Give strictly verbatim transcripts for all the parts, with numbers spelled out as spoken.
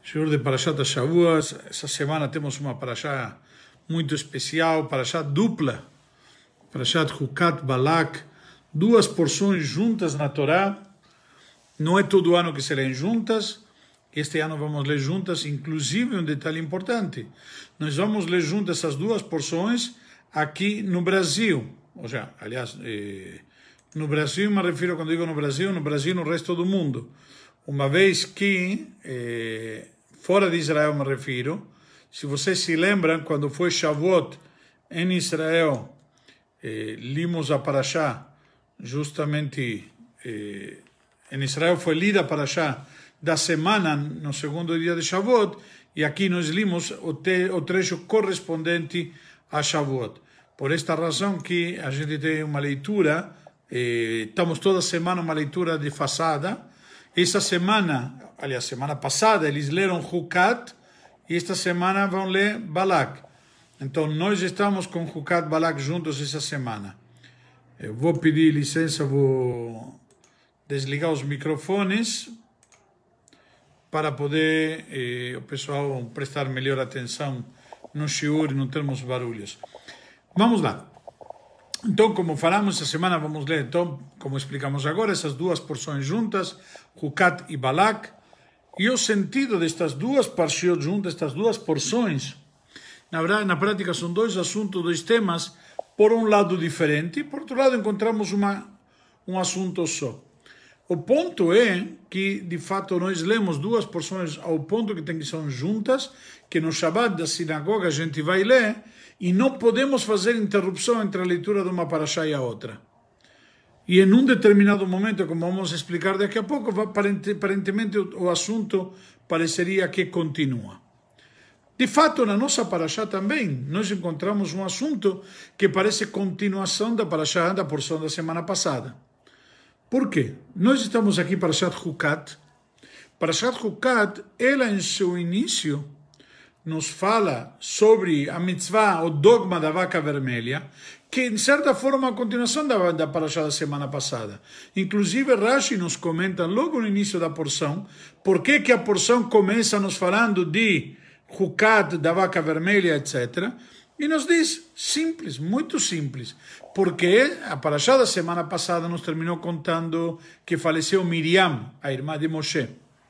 Senhor de Parashat Shavuos. Essa semana temos uma Parashá muito especial, Parashá dupla, Parashat Hukat Balak, duas porções juntas na Torá. Não é todo ano que se leem juntas, este ano vamos ler juntas, inclusive um detalhe importante, nós vamos ler juntas essas duas porções aqui no Brasil, ou seja, aliás, eh, no Brasil, me refiro, quando digo no Brasil, no Brasil no resto do mundo, uma vez que, eh, fora de Israel me refiro, se vocês se lembram, quando foi Shavuot em Israel, eh, limos a Parashá, justamente, eh, em Israel foi lida a Parashá da semana, no segundo dia de Shavuot, e aqui nós limos o, te, o trecho correspondente a Shavuot. Por esta razão que a gente tem uma leitura, eh, estamos toda semana uma leitura defasada. Essa semana, aliás, semana passada, eles leram Hukat, e esta semana vão ler Balak. Então, nós estamos com Hukat Balak juntos essa semana. Eu vou pedir licença, vou desligar os microfones para poder eh, o pessoal prestar melhor atenção no shiur e não termos barulhos. Vamos lá. Então, como falamos, essa semana vamos ler, então, como explicamos agora, essas duas porções juntas, Hukat e Balak, e o sentido destas duas parshiot juntas, estas duas porções, na verdade, na prática, são dois assuntos, dois temas, por um lado diferente, por outro lado encontramos uma, um assunto só. O ponto é que, de fato, nós lemos duas porções ao ponto que tem que ser juntas, que no Shabbat da sinagoga a gente vai ler, e não podemos fazer interrupção entre a leitura de uma parashá e a outra. E em um determinado momento, como vamos explicar daqui a pouco, aparentemente o assunto pareceria que continua. De fato, na nossa parashá também, nós encontramos um assunto que parece continuação da parashá, da porção da semana passada. Por quê? Nós estamos aqui para Parashat Hukat. Parashat Hukat, ela em seu início nos fala sobre a mitzvah, o dogma da vaca vermelha, que em certa forma é a continuação da, da Parashá da semana passada. Inclusive Rashi nos comenta logo no início da porção, por que que a porção começa nos falando de Hukat, da vaca vermelha, etcétera. E nos diz, simples, muito simples, porque a Parashá da semana passada nos terminou contando que faleceu Miriam, a irmã de Moshe.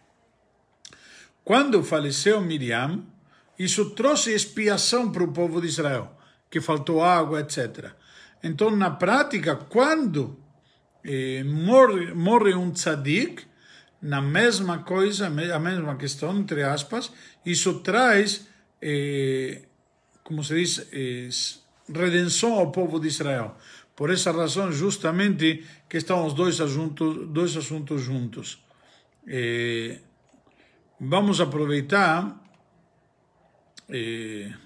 Quando faleceu Miriam, isso trouxe expiação para o povo de Israel, que faltou água, etcétera. Então, na prática, quando eh, morre, morre um tzadik, na mesma coisa, a mesma questão, entre aspas, isso traz, eh, como se diz, eh, redenção ao povo de Israel. Por essa razão, justamente, que estão os dois assuntos, dois assuntos juntos. Eh, vamos aproveitar... Eh,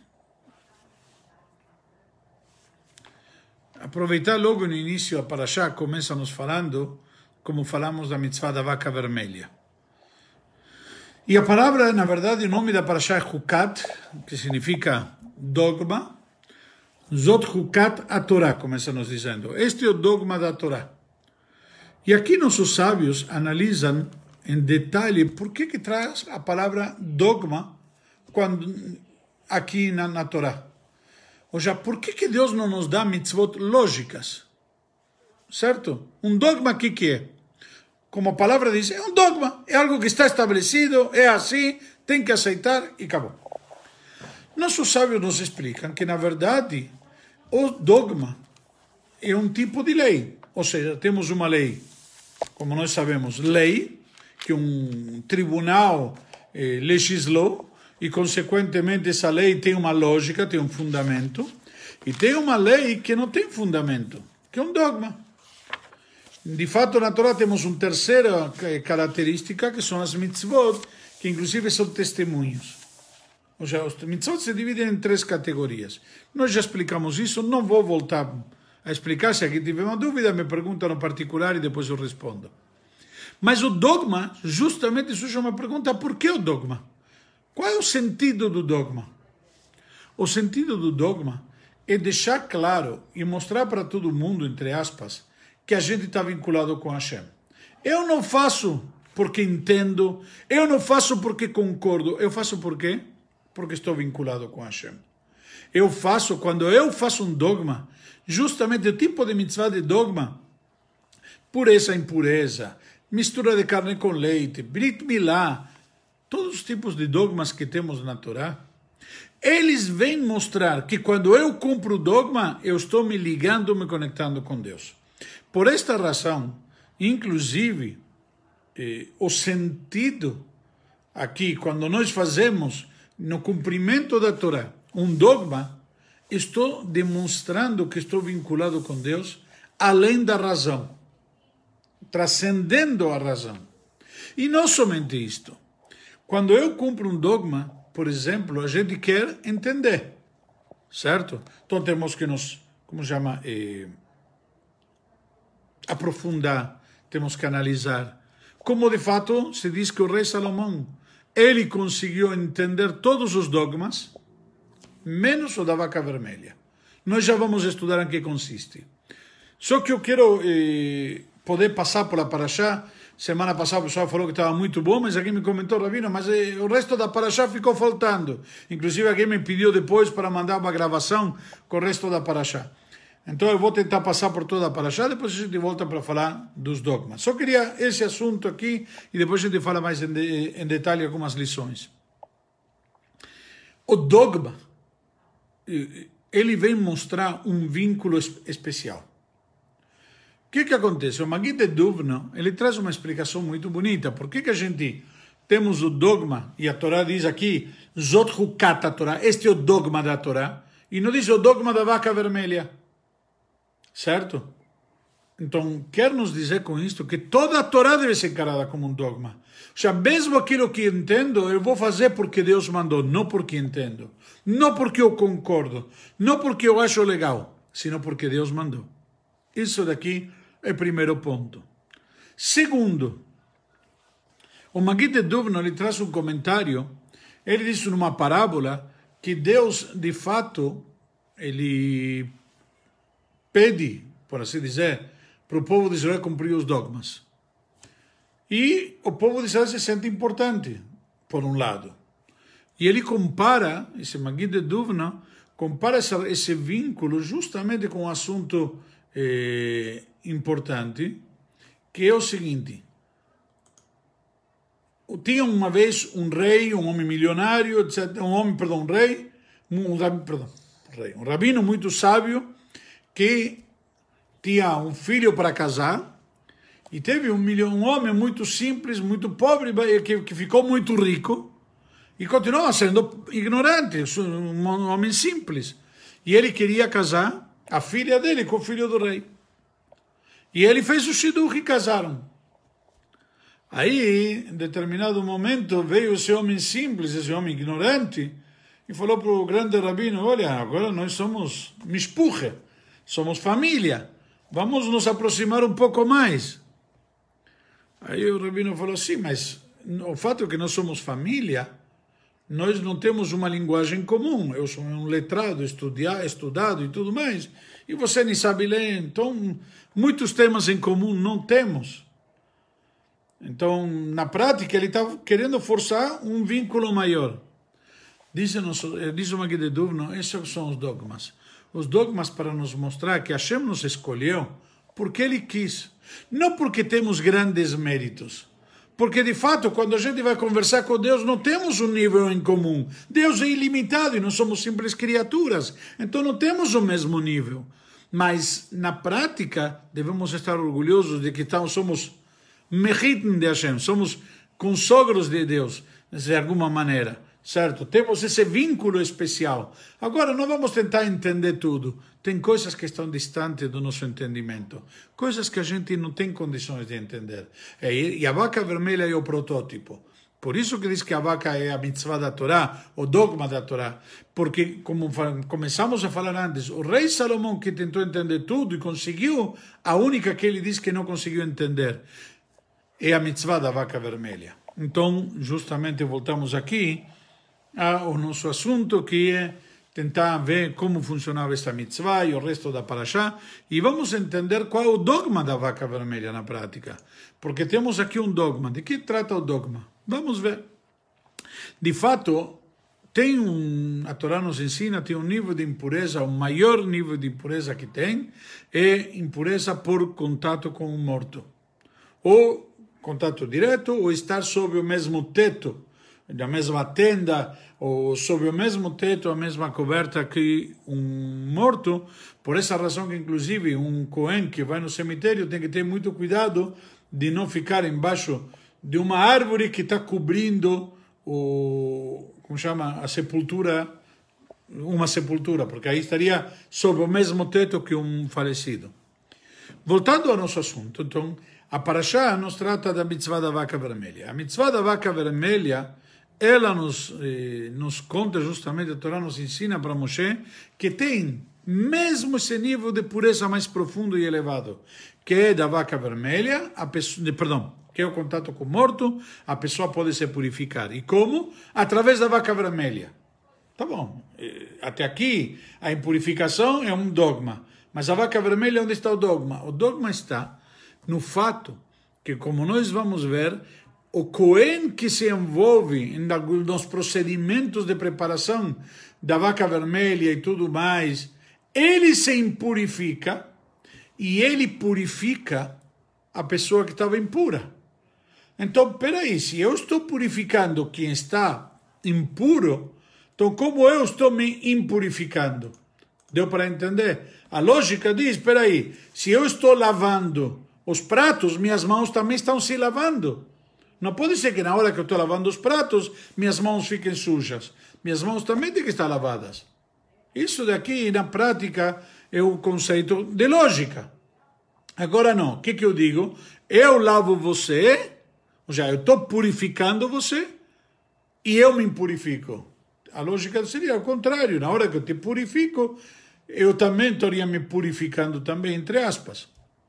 aproveitar logo no início a Parashá, começa nos falando, como falamos da mitzvah da vaca vermelha. E a palavra, na verdade, o nome da Parashá é Hukat, que significa dogma. Zot Hukat a Torá, começa nos dizendo. Este é o dogma da Torá. E aqui nossos sábios analisam em detalhe por que que traz a palavra dogma quando, aqui na, na Torá. Ou seja, por que que Deus não nos dá mitzvot lógicas? Certo? Um dogma, o que que é? Como a palavra diz, é um dogma, é algo que está estabelecido, é assim, tem que aceitar e acabou. Nossos sábios nos explicam que, na verdade, o dogma é um tipo de lei. Ou seja, temos uma lei, como nós sabemos, lei, que um tribunal eh, legislou, e, consequentemente, essa lei tem uma lógica, tem um fundamento, e tem uma lei que não tem fundamento, que é um dogma. De fato, na Torá temos uma terceira característica, que são as mitzvot, que inclusive são testemunhos. Ou seja, os mitzvot se dividem em três categorias. Nós já explicamos isso, não vou voltar a explicar. Se aqui tiver uma dúvida, me pergunta no particular e depois eu respondo. Mas o dogma, justamente, isso é uma pergunta, por que o dogma? Qual é o sentido do dogma? O sentido do dogma é deixar claro e mostrar para todo mundo, entre aspas, que a gente está vinculado com Hashem. Eu não faço porque entendo, eu não faço porque concordo, eu faço por quê? Porque estou vinculado com Hashem. Eu faço, quando eu faço um dogma, justamente o tipo de mitzvah de dogma, pureza, impureza, mistura de carne com leite, Brit Milá, todos os tipos de dogmas que temos na Torá, eles vêm mostrar que quando eu cumpro o dogma, eu estou me ligando, me conectando com Deus. Por esta razão, inclusive, eh, o sentido aqui, quando nós fazemos no cumprimento da Torá um dogma, estou demonstrando que estou vinculado com Deus além da razão, transcendendo a razão. E não somente isto. Quando eu cumpro um dogma, por exemplo, a gente quer entender, certo? Então temos que nos, como chama, eh, aprofundar, temos que analisar. Como de fato se diz que o rei Salomão, ele conseguiu entender todos os dogmas, menos o da vaca vermelha. Nós já vamos estudar em que consiste. Só que eu quero eh, poder passar por a Parashá. Semana passada o pessoal falou que estava muito bom, mas aqui me comentou, Rabino, mas eh, o resto da Parashá ficou faltando. Inclusive alguém me pediu depois para mandar uma gravação com o resto da Parashá. Então eu vou tentar passar por toda a Parashá, depois a gente volta para falar dos dogmas. Só queria esse assunto aqui e depois a gente fala mais em, de, em detalhe algumas lições. O dogma, ele vem mostrar um vínculo especial. O que que acontece? O Maguid de Duvno, ele traz uma explicação muito bonita. Por que que a gente temos o dogma, e a Torá diz aqui, Zot Hukat a Torá, este é o dogma da Torá, e não diz o dogma da vaca vermelha. Certo? Então, quer nos dizer com isto que toda a Torá deve ser encarada como um dogma. Ou seja, mesmo aquilo que entendo, eu vou fazer porque Deus mandou, não porque entendo. Não porque eu concordo, não porque eu acho legal, sino porque Deus mandou. Isso daqui é o primeiro ponto. Segundo, o Maguid de Duvno ele traz um comentário, ele diz numa parábola que Deus, de fato, ele pede, por assim dizer, para o povo de Israel cumprir os dogmas. E o povo de Israel se sente importante, por um lado. E ele compara, esse Maguid de Duvno, compara essa, esse vínculo justamente com um assunto eh, importante, que é o seguinte. Tinha uma vez um rei, um homem milionário, etcétera, um homem, perdão, um rei, um, perdão, um, rei, um rabino muito sábio, que tinha um filho para casar, e teve um, milhão, um homem muito simples, muito pobre, que, que ficou muito rico, e continuava sendo ignorante, um homem simples. E ele queria casar a filha dele com o filho do rei. E ele fez o shidduch e casaram. Aí, em determinado momento, veio esse homem simples, esse homem ignorante, e falou para o grande rabino, olha, agora nós somos mishpuche, somos família, vamos nos aproximar um pouco mais. Aí o rabino falou, sim, mas o fato é que nós somos família, nós não temos uma linguagem comum, eu sou um letrado, estudia, estudado e tudo mais, e você nem sabe ler, então muitos temas em comum não temos. Então, na prática, ele está querendo forçar um vínculo maior. Diz, diz o Maguid de Duvno, esses são os dogmas. Os dogmas para nos mostrar que Hashem nos escolheu porque Ele quis. Não porque temos grandes méritos. Porque, de fato, quando a gente vai conversar com Deus, não temos um nível em comum. Deus é ilimitado e nós somos simples criaturas. Então, não temos o mesmo nível. Mas, na prática, devemos estar orgulhosos de que somos mechitim de Hashem, somos consogros de Deus, de alguma maneira, certo? Temos esse vínculo especial. Agora, não vamos tentar entender tudo. Tem coisas que estão distantes do nosso entendimento, coisas que a gente não tem condições de entender. E a vaca vermelha é o protótipo. Por isso que diz que a vaca é a mitzvah da Torá, o dogma da Torá. Porque, como começamos a falar antes, o rei Salomão, que tentou entender tudo e conseguiu, a única que ele diz que não conseguiu entender é a mitzvah da vaca vermelha. Então, justamente, voltamos aqui ao nosso assunto, que é tentar ver como funcionava esta mitzvah e o resto da parashá, e vamos entender qual é o dogma da vaca vermelha na prática. Porque temos aqui um dogma. De que trata o dogma? Vamos ver. De fato, tem um, a Torá nos ensina, tem um nível de impureza, o maior nível de impureza que tem é impureza por contato com o morto. Ou contato direto, ou estar sob o mesmo teto, na mesma tenda, ou sob o mesmo teto, a mesma coberta que um morto. Por essa razão que, inclusive, um Cohen que vai no cemitério tem que ter muito cuidado de não ficar embaixo de uma árvore que está cobrindo o, como chama, a sepultura, uma sepultura, porque aí estaria sob o mesmo teto que um falecido. Voltando ao nosso assunto, então, a Parashá nos trata da mitzvah da vaca vermelha. A mitzvah da vaca vermelha, ela nos, eh, nos conta justamente, a Torá nos ensina para Moshe, que tem mesmo esse nível de pureza mais profundo e elevado, que é da vaca vermelha, a pessoa, de, perdão, que é o contato com o morto, a pessoa pode se purificar. E como? Através da vaca vermelha. Tá bom, até aqui a impurificação é um dogma, mas a vaca vermelha, onde está o dogma? O dogma está no fato que, como nós vamos ver, o Cohen que se envolve nos procedimentos de preparação da vaca vermelha e tudo mais, ele se impurifica e ele purifica a pessoa que estava impura. Então, peraí, se eu estou purificando quem está impuro, então como eu estou me impurificando? Deu para entender? A lógica diz, peraí, se eu estou lavando os pratos, minhas mãos também estão se lavando. Não pode ser que na hora que eu estou lavando os pratos, minhas mãos fiquem sujas. Minhas mãos também têm que estar lavadas. Isso daqui, na prática, é um conceito de lógica. Agora não, o que, que eu digo? Eu lavo você, ou seja, eu estou purificando você, e eu me purifico. A lógica seria o contrário. Na hora que eu te purifico, eu também estaria me purificando também, entre aspas.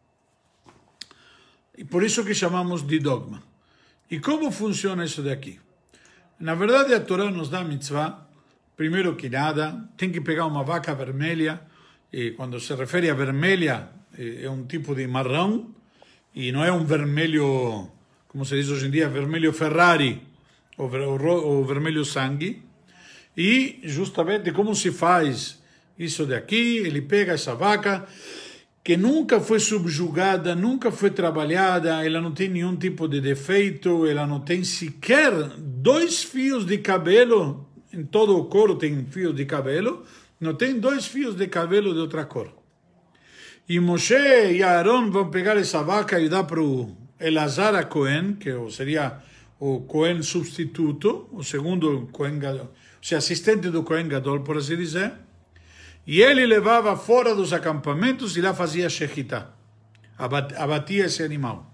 E por isso que chamamos de dogma. E como funciona isso daqui? Na verdade, a Torá nos dá a mitzvah, primeiro que nada, tem que pegar uma vaca vermelha, e quando se refere a vermelha, é um tipo de marrão, e não é um vermelho, como se diz hoje em dia, vermelho Ferrari, ou, ou, ou vermelho sangue. E justamente como se faz isso daqui, ele pega essa vaca, que nunca foi subjugada, nunca foi trabalhada, ela não tem nenhum tipo de defeito, ela não tem sequer dois fios de cabelo, em todo o couro tem fios de cabelo, não tem dois fios de cabelo de outra cor. E Moshe e Aaron vão pegar essa vaca e dar para o Elazar a Cohen, que seria o Cohen substituto, o segundo Cohen Gadol, ou seja, assistente do Cohen Gadol, por assim dizer. E ele levava fora dos acampamentos e lá fazia shechitá, abatia esse animal.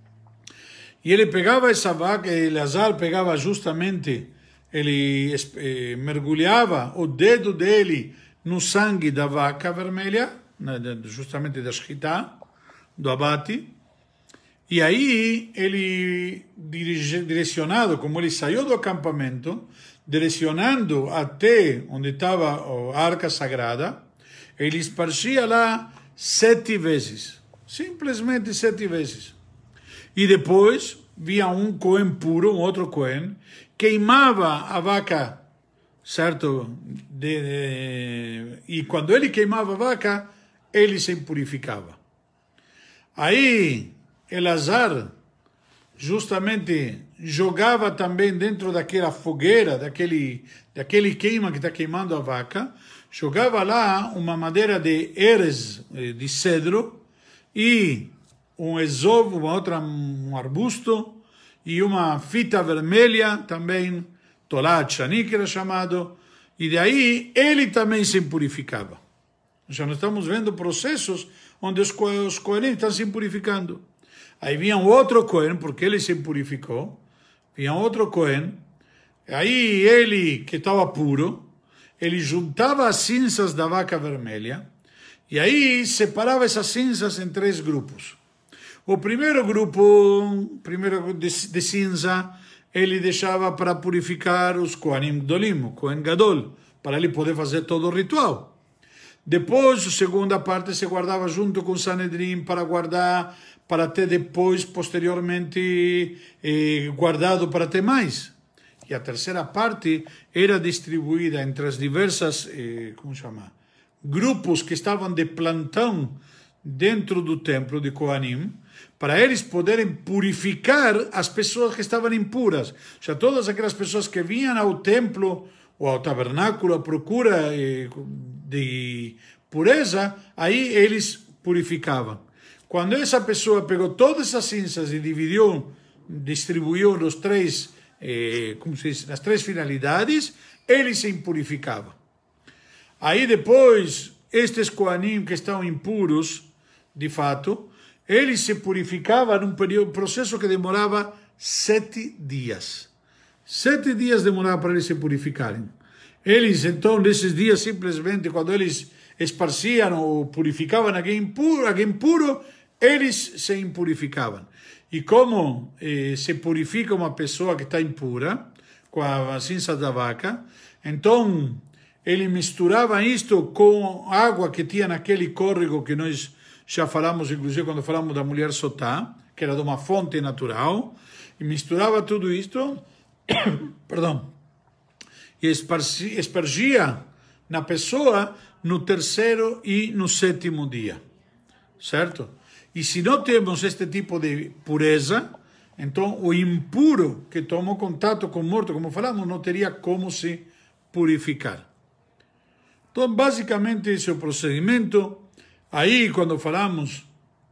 E ele pegava essa vaca, e Elazar pegava justamente, ele eh, mergulhava o dedo dele no sangue da vaca vermelha, justamente da shechitá, do abate, e aí ele, direcionado, como ele saiu do acampamento, direcionando até onde estava a arca sagrada, ele esparcia lá sete vezes. Simplesmente sete vezes. E depois via um Cohen puro, um outro Cohen, queimava a vaca, certo? De, de, e quando ele queimava a vaca, ele se purificava. Aí, Elazar justamente jogava também dentro daquela fogueira, daquele, daquele queima que está queimando a vaca, jogava lá uma madeira de erez, de cedro, e um esovo, uma outra, um arbusto, e uma fita vermelha também, tolat shani, que era chamado, e daí ele também se purificava. Já nós estamos vendo processos onde os, os coelhinhos estão se purificando. Aí vinha um outro Cohen, porque ele se purificou, vinha outro Cohen, aí ele, que estava puro, ele juntava as cinzas da vaca vermelha, e aí separava essas cinzas em três grupos. O primeiro grupo, primeiro de, de cinza, ele deixava para purificar os Kohanim Gdolim, o Kohen Gadol, para ele poder fazer todo o ritual. Depois, a segunda parte se guardava junto com o Sanedrim para guardar, para ter depois, posteriormente, eh, guardado para ter mais. E a terceira parte era distribuída entre as diversas, eh, como chama, grupos que estavam de plantão dentro do templo de Kohanim, para eles poderem purificar as pessoas que estavam impuras. Ou seja, todas aquelas pessoas que vinham ao templo ou ao tabernáculo à procura eh, de pureza, aí eles purificavam. Quando essa pessoa pegou todas essas cinzas e dividiu, distribuiu nos três, eh, como se diz, nas três finalidades, ele se impurificava. Aí depois, estes Kohanim que estão impuros, de fato, eles se purificavam num período, processo que demorava sete dias. Sete dias demorava para eles se purificarem. Eles, então, nesses dias, simplesmente, quando eles esparciam ou purificavam alguém impuro, alguém puro, eles se impurificavam. E como eh, se purifica uma pessoa que está impura, com a cinza da vaca, então ele misturava isto com água que tinha naquele córrego que nós já falamos, inclusive quando falamos da mulher Sotá, que era de uma fonte natural, e misturava tudo isto, perdão, e espargia na pessoa no terceiro e no sétimo dia, certo? E se não temos este tipo de pureza, então o impuro que tomou contato com o morto, como falamos, não teria como se purificar. Então, basicamente, esse é o procedimento. Aí, quando falamos,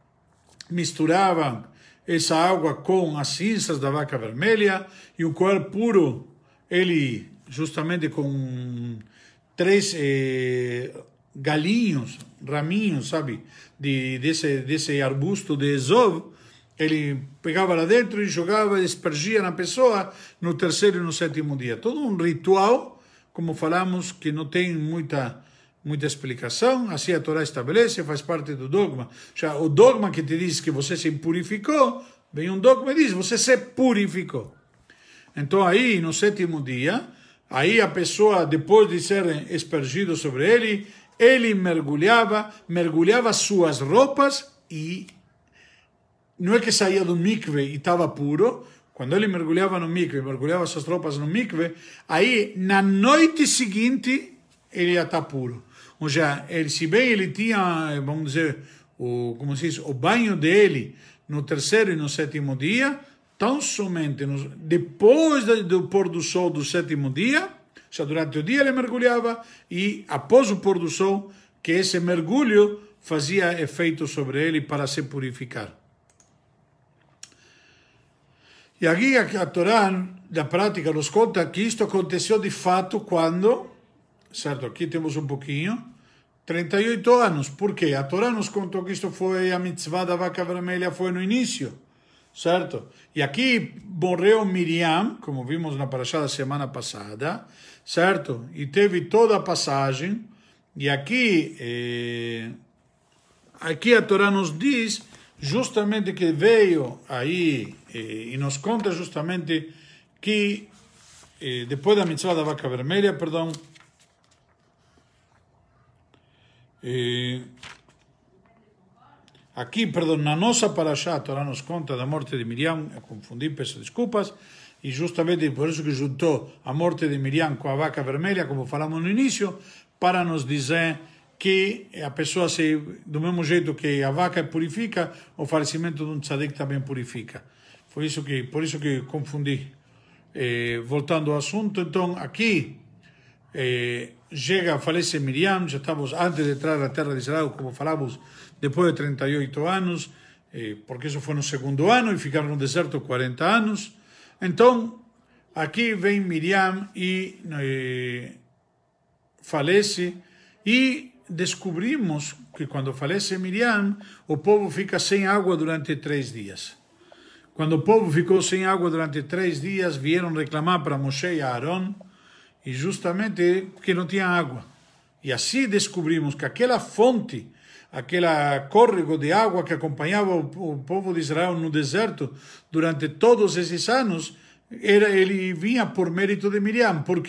misturavam essa água com as cinzas da vaca vermelha, e o coelho puro, ele, justamente com três eh, galinhos, raminhos, sabe, de, desse, desse arbusto de Ezov, ele pegava lá dentro e jogava, espargia na pessoa no terceiro e no sétimo dia. Todo um ritual, como falamos, que não tem muita, muita explicação, assim a Torá estabelece, faz parte do dogma. Já o dogma que te diz que você se purificou, vem um dogma e diz, você se purificou. Então aí, no sétimo dia, aí a pessoa, depois de ser espargido sobre ele, ele mergulhava, mergulhava suas roupas e não é que saía do mikve e estava puro. Quando ele mergulhava no mikve, mergulhava suas roupas no mikve, aí na noite seguinte ele ia estar puro. Ou seja, ele, se bem ele tinha, vamos dizer, o, como se diz, o banho dele no terceiro e no sétimo dia, tão somente no, depois do, do pôr do sol do sétimo dia, ou seja, durante o dia ele mergulhava e após o pôr do sol, que esse mergulho fazia efeito sobre ele para se purificar. E aqui a Torá, da prática, nos conta que isto aconteceu de fato quando, certo, aqui temos um pouquinho, trinta e oito anos. Por quê? A Torá nos contou que isto foi a mitzvah da vaca vermelha, foi no início, certo? E aqui morreu Miriam, como vimos na parashá da semana passada, certo? E teve toda a passagem, e aqui, eh, aqui a Torá nos diz justamente que veio aí, eh, e nos conta justamente que eh, depois da mitzvah da vaca vermelha, perdão, eh, aqui, perdão, na nossa parashá, a Torá nos conta da morte de Miriam, eu confundi, peço desculpas, e justamente por isso que juntou a morte de Miriam com a vaca vermelha, como falamos no início, para nos dizer que a pessoa, se, do mesmo jeito que a vaca purifica, o falecimento de um tzadik também purifica. Foi isso que, por isso que confundi. Eh, voltando ao assunto, então, aqui, eh, chega, falece Miriam, já estamos antes de entrar na terra de Israel, como falamos, depois de trinta e oito anos, eh, porque isso foi no segundo ano, e ficaram no deserto quarenta anos. Então, aqui vem Miriam e eh, falece, e descobrimos que quando falece Miriam, o povo fica sem água durante três dias. Quando o povo ficou sem água durante três dias, vieram reclamar para Moshe e Aaron, e justamente porque não tinha água. E assim descobrimos que aquela fonte, aquele córrego de água que acompanhava o, o povo de Israel no deserto durante todos esses anos, era, ele vinha por mérito de Miriam. Por quê?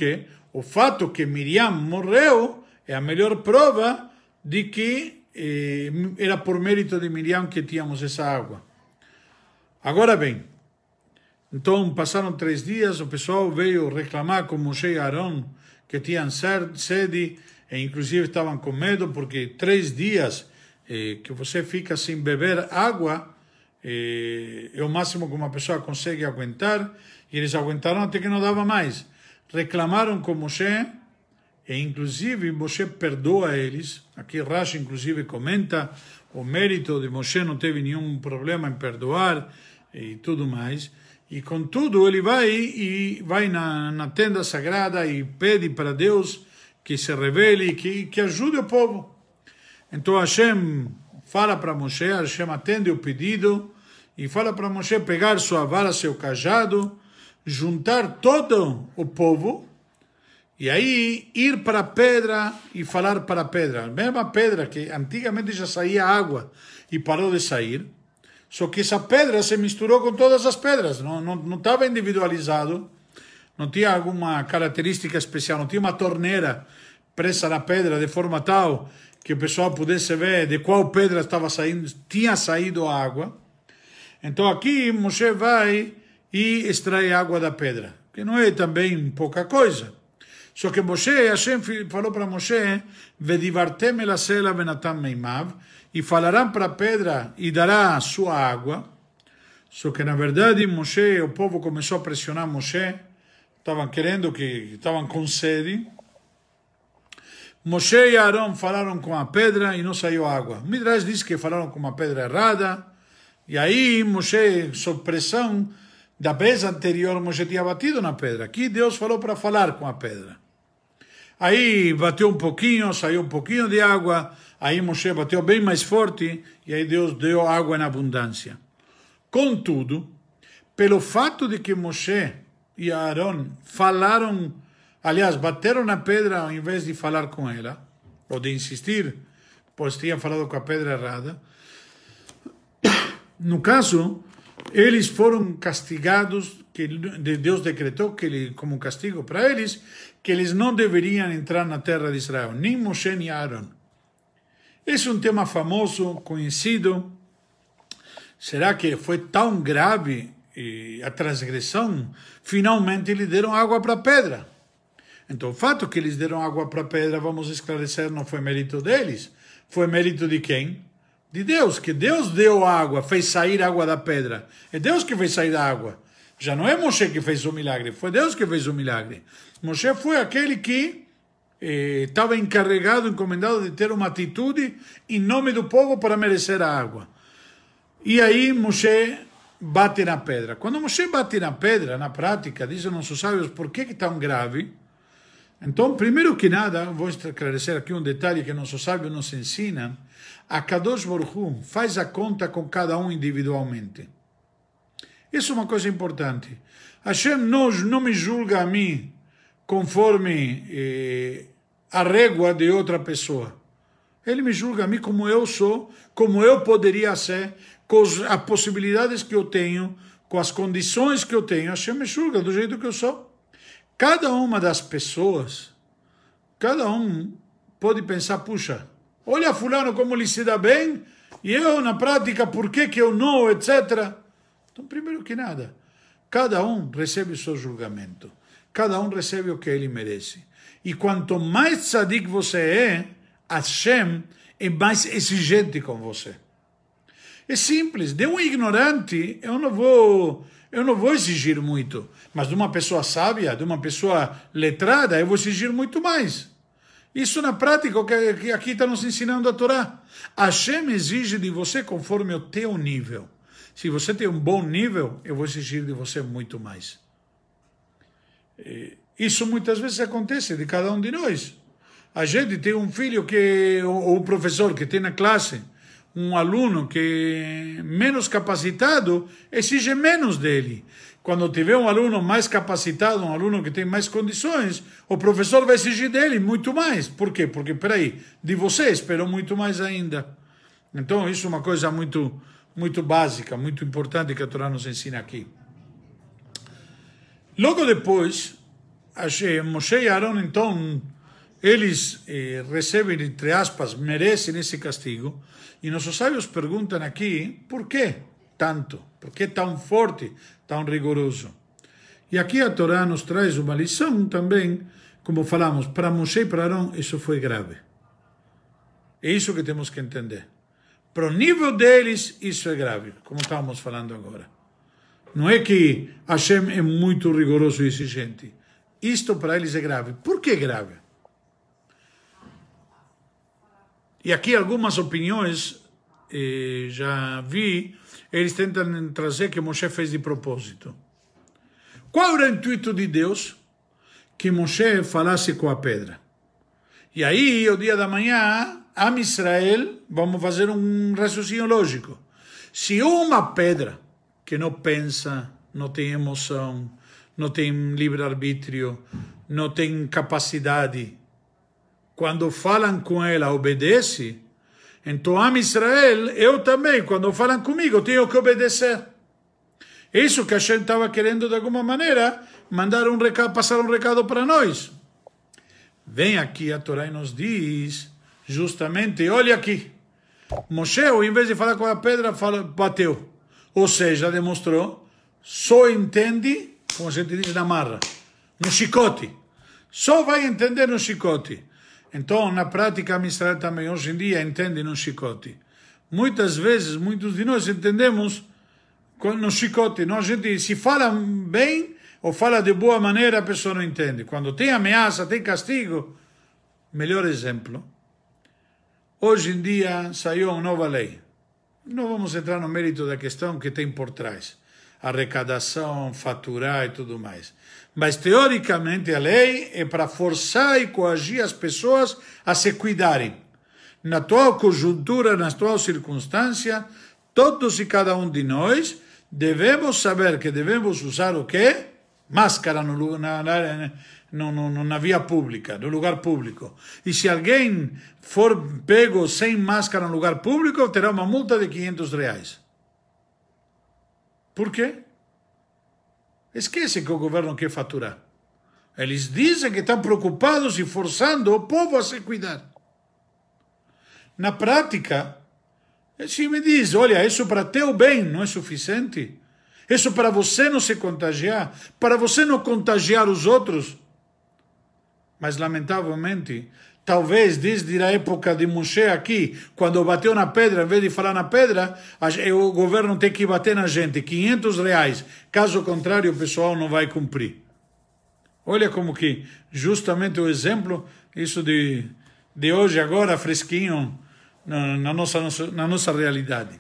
o fato que Miriam morreu é a melhor prova de que eh, era por mérito de Miriam que tínhamos essa água. Agora bem, então passaram três dias, o pessoal veio reclamar com Moshe e Arão que tinham sede e inclusive estavam com medo porque três dias eh, que você fica sem beber água eh, é o máximo que uma pessoa consegue aguentar, e eles aguentaram até que não dava mais. Reclamaram com Moshe e inclusive Moshe perdoa eles. Aqui Rashi inclusive comenta o mérito de Moshe, não teve nenhum problema em perdoar e tudo mais. E contudo ele vai e vai na, na tenda sagrada e pede para Deus que se revele, que, que ajude o povo. Então Hashem fala para Moshe, Hashem atende o pedido e fala para Moshe pegar sua vara, seu cajado, juntar todo o povo e aí ir para a pedra e falar para a pedra. A mesma pedra que antigamente já saía água e parou de sair. Só que essa pedra se misturou com todas as pedras, não, não, não estava individualizado, não tinha alguma característica especial, não tinha uma torneira presa na pedra de forma tal que o pessoal pudesse ver de qual pedra estava saindo, tinha saído a água. Então aqui Moshe vai e extrai água da pedra, que não é também pouca coisa. Só que Moshe, Hashem falou para Moshe, Vedivartem el asela venatam meimav, e falarão para a pedra e dará a sua água. Só que na verdade Moshe, o povo começou a pressionar Moshe, estavam querendo que, estavam com sede. Moshe e Arão falaram com a pedra e não saiu água. Midrash diz que falaram com uma pedra errada, e aí Moshe, sob pressão da vez anterior, Moshe tinha batido na pedra. Aqui Deus falou para falar com a pedra. Aí bateu um pouquinho, saiu um pouquinho de água, aí Moshe bateu bem mais forte, e aí Deus deu água em abundância. Contudo, pelo fato de que Moshe e Arão falaram, aliás, bateram na pedra ao invés de falar com ela, ou de insistir, pois tinham falado com a pedra errada, no caso, eles foram castigados, que Deus decretou que ele, como castigo para eles, que eles não deveriam entrar na terra de Israel, nem Moshe nem Arão. Esse é um tema famoso, conhecido. Será que foi tão grave eh, a transgressão? Finalmente eles deram água para a pedra. Então o fato que eles deram água para a pedra, vamos esclarecer, não foi mérito deles. Foi mérito de quem? De Deus, que Deus deu água, fez sair água da pedra. É Deus que fez sair a água. Já não é Moshe que fez o milagre, foi Deus que fez o milagre. Moshe foi aquele que estava eh, encarregado, encomendado de ter uma atitude em nome do povo para merecer a água. E aí Moshe bate na pedra. Quando Moshe bate na pedra, na prática, dizem nossos sábios, por que é tão grave? Então, primeiro que nada, vou esclarecer aqui um detalhe que nossos sábios nos ensinam. A Kadosh Baruch Hu faz a conta com cada um individualmente. Isso é uma coisa importante. Hashem não, não me julga a mim conforme eh, a régua de outra pessoa. Ele me julga a mim como eu sou, como eu poderia ser, com as possibilidades que eu tenho, com as condições que eu tenho. Hashem me julga do jeito que eu sou. Cada uma das pessoas, cada um pode pensar, puxa, olha fulano como ele se dá bem, e eu na prática, por que que eu não, etcétera. Então, primeiro que nada, cada um recebe o seu julgamento. Cada um recebe o que ele merece. E quanto mais tzadik você é, Hashem é mais exigente com você. É simples. De um ignorante, eu não vou, eu não vou exigir muito. Mas de uma pessoa sábia, de uma pessoa letrada, eu vou exigir muito mais. Isso na prática, o que aqui está nos ensinando a Torá. Hashem exige de você conforme o teu nível. Se você tem um bom nível, eu vou exigir de você muito mais. Isso muitas vezes acontece de cada um de nós. A gente tem um filho que, ou um professor que tem na classe, um aluno que é menos capacitado, exige menos dele. Quando tiver um aluno mais capacitado, um aluno que tem mais condições, o professor vai exigir dele muito mais. Por quê? Porque, peraí, de você esperou muito mais ainda. Então, isso é uma coisa muito, muito básica, muito importante que a Torá nos ensina aqui. Logo depois, Moshe e Arão, então, eles eh, recebem, entre aspas, merecem esse castigo. E nossos sábios perguntam aqui, por que tanto? Por que tão forte, tão rigoroso? E aqui a Torá nos traz uma lição também, como falamos, para Moshe e para Arão, isso foi grave. É isso que temos que entender. Para o nível deles, isso é grave, como estávamos falando agora. Não é que Hashem é muito rigoroso e exigente. Isto para eles é grave. Por que grave? E aqui algumas opiniões, eh, já vi, eles tentam trazer que Moshe fez de propósito. Qual era o intuito de Deus? Que Moshe falasse com a pedra. E aí, o dia da manhã, Am Israel, vamos fazer um raciocínio lógico. Se uma pedra que não pensa, não tem emoção, não tem livre-arbítrio, não tem capacidade, quando falam com ela, obedece, então Am Israel, eu também, quando falam comigo, tenho que obedecer. É isso que a gente estava querendo, de alguma maneira, mandar um recado, passar um recado para nós. Vem aqui a Torá e nos diz, justamente, olha aqui, Moshe, ao invés de falar com a pedra, fala, bateu. Ou seja, demonstrou, só entende, como a gente diz na marra, no chicote. Só vai entender no chicote. Então, na prática, a Israel também, hoje em dia, entende no chicote. Muitas vezes, muitos de nós entendemos no chicote. Não? A gente, se fala bem ou fala de boa maneira, a pessoa não entende. Quando tem ameaça, tem castigo. Melhor exemplo. Hoje em dia, saiu uma nova lei. Não vamos entrar no mérito da questão que tem por trás. Arrecadação, faturar e tudo mais. Mas, teoricamente, a lei é para forçar e coagir as pessoas a se cuidarem. Na atual conjuntura, na atual circunstância, todos e cada um de nós devemos saber que devemos usar o quê? Máscara no, na, na, no, no, na via pública, no lugar público. E se alguém for pego sem máscara no lugar público, terá uma multa de quinhentos reais. Por quê? Esquece que o governo quer faturar. Eles dizem que estão preocupados e forçando o povo a se cuidar. Na prática, se me diz, olha, isso para teu bem não é suficiente? Isso para você não se contagiar? Para você não contagiar os outros? Mas, lamentavelmente, talvez desde a época de Moshe aqui, quando bateu na pedra, em vez de falar na pedra, o governo tem que bater na gente, quinhentos reais. Caso contrário, o pessoal não vai cumprir. Olha como que, justamente o exemplo, isso de, de hoje, agora, fresquinho, na, na, nossa, na nossa realidade.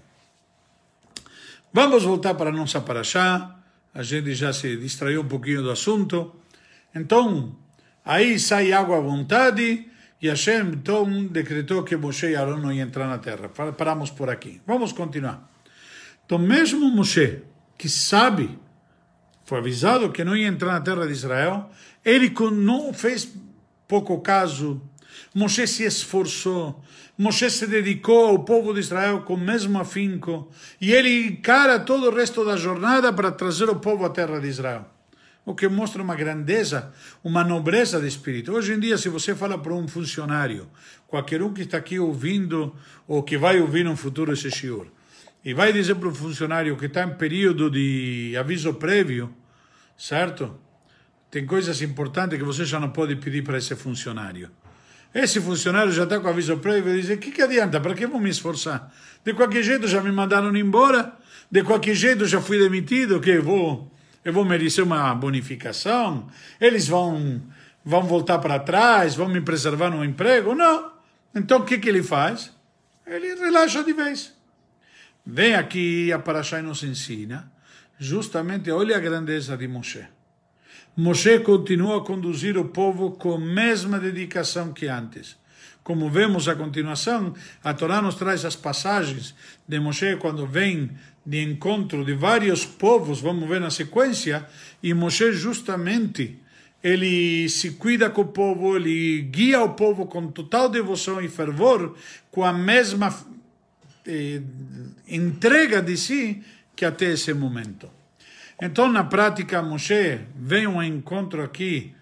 Vamos voltar para a nossa paraxá. A gente já se distraiu um pouquinho do assunto. Então, aí sai água à vontade. E Hashem, então, decretou que Moshe e Arão não iam entrar na terra. Paramos por aqui. Vamos continuar. Então, mesmo Moshe, que sabe, foi avisado que não ia entrar na terra de Israel, ele não fez pouco caso. Moshe se esforçou. Moshe se dedicou ao povo de Israel com o mesmo afinco. E ele encara todo o resto da jornada para trazer o povo à terra de Israel. O que mostra uma grandeza, uma nobreza de espírito. Hoje em dia, se você fala para um funcionário, qualquer um que está aqui ouvindo, ou que vai ouvir no futuro esse shiur, e vai dizer para o funcionário que está em período de aviso prévio, certo? Tem coisas importantes que você já não pode pedir para esse funcionário. Esse funcionário já está com aviso prévio e diz, o que, que adianta? Para que vou me esforçar? De qualquer jeito já me mandaram embora, de qualquer jeito já fui demitido, que vou... eu vou merecer uma bonificação, eles vão, vão voltar para trás, vão me preservar no emprego. Não. Então o que, que ele faz? Ele relaxa de vez. Vem aqui a Parashá e nos ensina, justamente, olha a grandeza de Moshe. Moshe continua a conduzir o povo com a mesma dedicação que antes. Como vemos a continuação, a Torá nos traz as passagens de Moshe quando vem de encontro de vários povos, vamos ver na sequência, e Moshe justamente, ele se cuida com o povo, ele guia o povo com total devoção e fervor, com a mesma eh, entrega de si que até esse momento. Então, na prática, Moshe vem um encontro aqui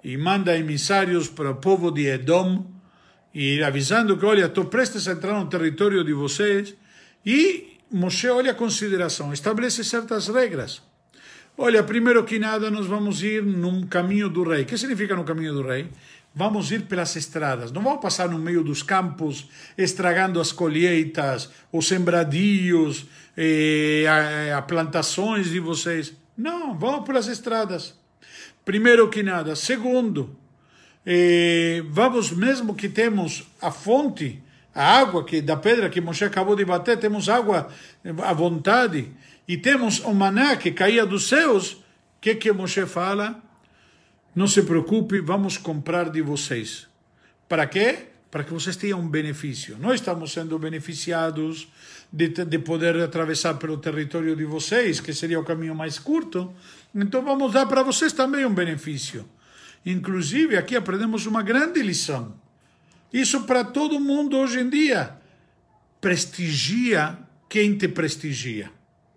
e manda emissários para o povo de Edom, e avisando que, olha, estou prestes a entrar no território de vocês, e Moshe olha a consideração, estabelece certas regras. Olha, primeiro que nada, nós vamos ir no caminho do rei. O que significa no caminho do rei? Vamos ir pelas estradas, não vamos passar no meio dos campos, estragando as colheitas, os sembradios, eh, a, a plantações de vocês. Não, vamos pelas estradas. Primeiro que nada. Segundo, eh, vamos, mesmo que temos a fonte, a água que, da pedra que Moshe acabou de bater, temos água à vontade, e temos o maná que caía dos céus, o que que Moshe fala? Não se preocupe, vamos comprar de vocês. Para quê? Para que vocês tenham um benefício. Nós estamos sendo beneficiados de, de poder atravessar pelo território de vocês, que seria o caminho mais curto. Então vamos dar para vocês também um benefício. Inclusive, aqui aprendemos uma grande lição. Isso para todo mundo hoje em dia. Prestigia quem te prestigia.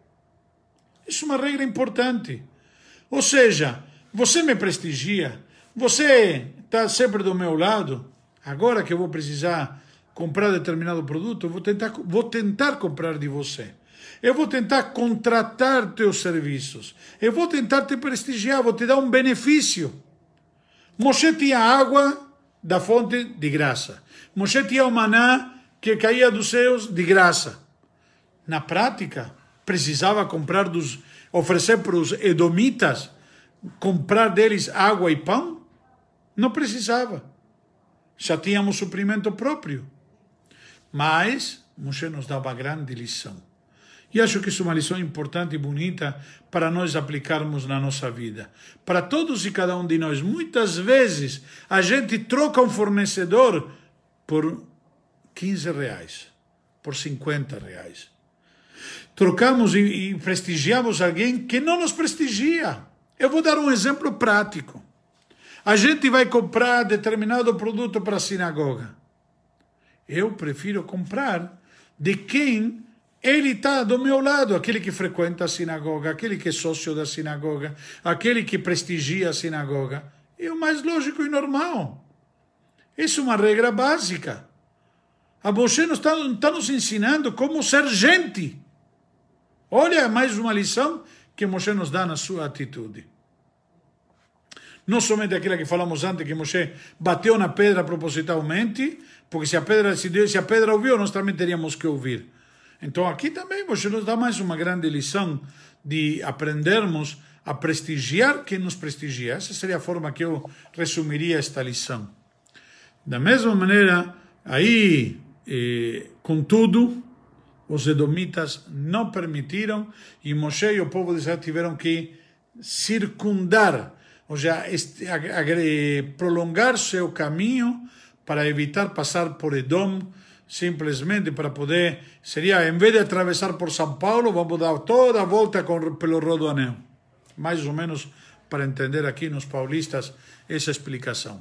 Isso é uma regra importante. Ou seja, você me prestigia, você está sempre do meu lado, agora que eu vou precisar comprar determinado produto, eu vou tentar, vou tentar comprar de você. Eu vou tentar contratar teus serviços. Eu vou tentar te prestigiar, vou te dar um benefício. Moshe tinha água da fonte de graça. Moshe tinha o maná que caía dos céus de graça. Na prática, precisava comprar dos, oferecer para os edomitas, comprar deles água e pão? Não precisava. Já tínhamos suprimento próprio. Mas Moshe nos dá uma grande lição. E acho que isso é uma lição importante e bonita para nós aplicarmos na nossa vida. Para todos e cada um de nós. Muitas vezes a gente troca um fornecedor por quinze reais, por cinquenta reais. Trocamos e, e prestigiamos alguém que não nos prestigia. Eu vou dar um exemplo prático. A gente vai comprar determinado produto para a sinagoga. Eu prefiro comprar de quem ele está do meu lado, aquele que frequenta a sinagoga, aquele que é sócio da sinagoga, aquele que prestigia a sinagoga. É o mais lógico e normal. Isso é uma regra básica. A Moshe está, está nos ensinando como ser gente. Olha mais uma lição que Moshe nos dá na sua atitude. Não somente aquela que falamos antes, que Moshe bateu na pedra propositalmente, porque se a pedra, se, Deus, se a pedra ouviu, nós também teríamos que ouvir. Então aqui também Moshe nos dá mais uma grande lição de aprendermos a prestigiar quem nos prestigia. Essa seria a forma que eu resumiria esta lição. Da mesma maneira, aí, eh, contudo, os edomitas não permitiram e Moshe e o povo de Israel tiveram que circundar, ou seja, prolongar seu caminho para evitar passar por Edom, simplesmente para poder, seria, em vez de atravessar por São Paulo, vamos dar toda a volta com, pelo Rodoanel. Mais ou menos para entender aqui nos paulistas essa explicação.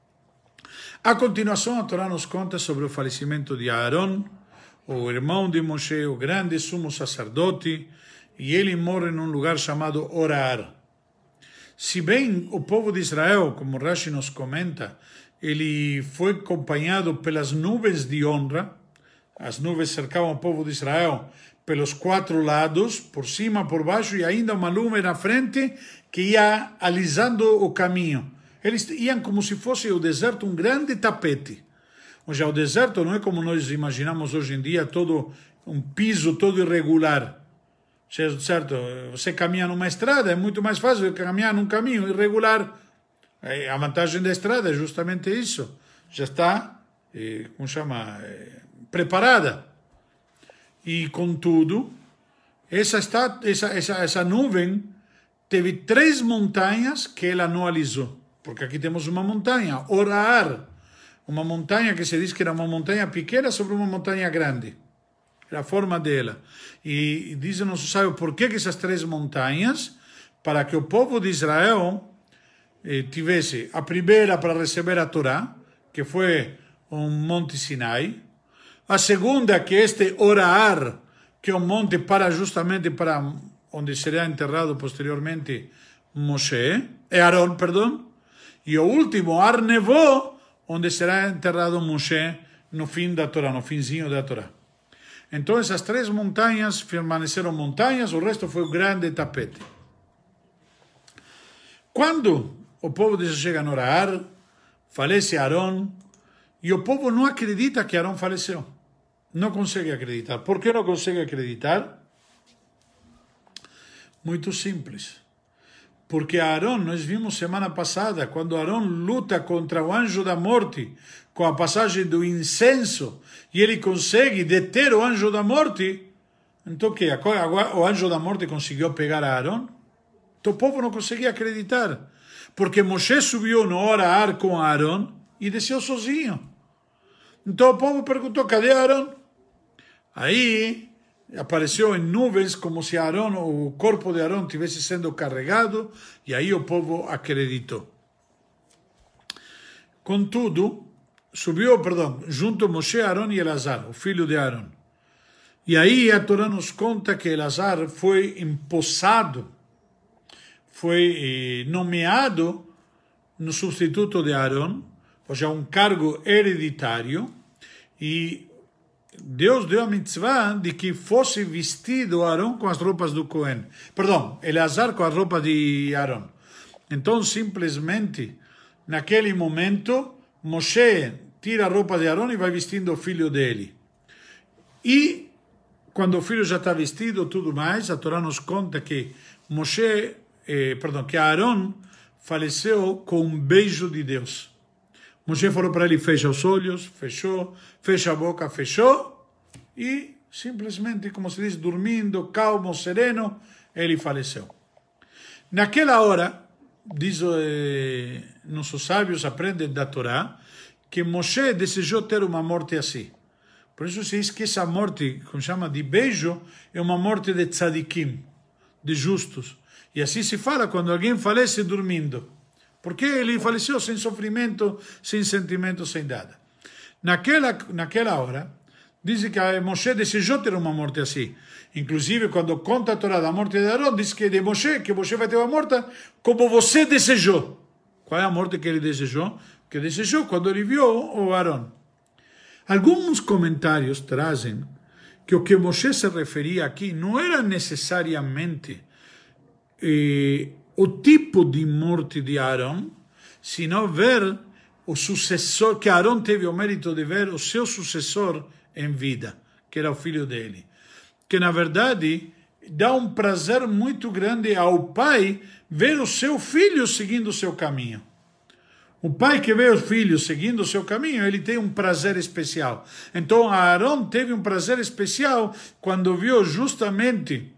A continuação, a Torá nos conta sobre o falecimento de Aarón, o irmão de Moshe, o grande sumo sacerdote, e ele morre num lugar chamado Orar. Se bem o povo de Israel, como Rashi nos comenta, ele foi acompanhado pelas nuvens de honra, as nuvens cercavam o povo de Israel pelos quatro lados, por cima, por baixo, e ainda uma nuvem na frente que ia alisando o caminho. Eles iam como se fosse o deserto um grande tapete. Ou seja, o deserto não é como nós imaginamos hoje em dia, todo um piso todo irregular. Certo? Você caminha numa estrada, é muito mais fácil do que caminhar num caminho irregular. A vantagem da estrada é justamente isso. Já está, como chama, preparada. E, contudo, essa, está, essa, essa, essa nuvem teve três montanhas que ela não alisou. Porque aqui temos uma montanha, Orar. Uma montanha que se diz que era uma montanha pequena sobre uma montanha grande. Era a forma dela. E, e diz, não se sabe por que essas três montanhas, para que o povo de Israel eh, tivesse a primeira para receber a Torá, que foi um monte Sinai. A segunda, que este Orar, que é um monte para justamente para onde será enterrado posteriormente Moshe, é Aarón, perdão. e o último Ar Nevo, onde será enterrado Moshe no fim da Torá, no finzinho da Torá. Então essas três montanhas permaneceram montanhas, o resto foi um grande tapete. Quando o povo de Deus chega no Ar, falece Arão, e o povo não acredita que Arão faleceu. Não consegue acreditar. Por que não consegue acreditar? Muito simples. Porque Arão, nós vimos semana passada, quando Arão luta contra o anjo da morte, com a passagem do incenso, e ele consegue deter o anjo da morte, então o que? O anjo da morte conseguiu pegar a Arão? Então o povo não conseguia acreditar. Porque Moshe subiu no hora ar com Arão e desceu sozinho. Então o povo perguntou, cadê Arão? Aí apareceu em nuvens como se Arão, o corpo de Arão estivesse sendo carregado, e aí o povo acreditou. Contudo, subiu, perdão, junto Moshe, Arão e Elazar, o filho de Arão. E aí a Torá nos conta que Elazar foi empossado, foi nomeado no substituto de Arão, ou seja, um cargo hereditário, e Deus deu a mitzvah de que fosse vestido Arão com as roupas do Cohen. Perdão, Eleazar com a roupa de Arão. Então, simplesmente, naquele momento, Moshe tira a roupa de Arão e vai vestindo o filho dele. E, quando o filho já está vestido, tudo mais, a Torá nos conta que Moshe, eh, perdão, que Arão faleceu com um beijo de Deus. Moshe falou para ele, fecha os olhos, fechou, fecha a boca, fechou, e simplesmente, como se diz, dormindo, calmo, sereno, ele faleceu. Naquela hora, diz, eh, nossos sábios aprendem da Torá, que Moshe desejou ter uma morte assim. Por isso se diz que essa morte, como chama de beijo, é uma morte de tzadikim, de justos. E assim se fala quando alguém falece dormindo. Porque ele faleceu sem sofrimento, sem sentimento, sem nada. Naquela, naquela hora, diz que Moshe desejou ter uma morte assim. Inclusive, quando conta a Torá da morte de Arão, diz que de Moshe, que Moshe vai ter uma morte como você desejou. Qual é a morte que ele desejou? Que desejou quando ele viu o Arão. Alguns comentários trazem que o que Moshe se referia aqui não era necessariamente eh, o tipo de morte de Arão, sino ver o sucessor, que Arão teve o mérito de ver o seu sucessor em vida, que era o filho dele. Que, na verdade, dá um prazer muito grande ao pai ver o seu filho seguindo o seu caminho. O pai que vê o filho seguindo o seu caminho, ele tem um prazer especial. Então, Arão teve um prazer especial quando viu justamente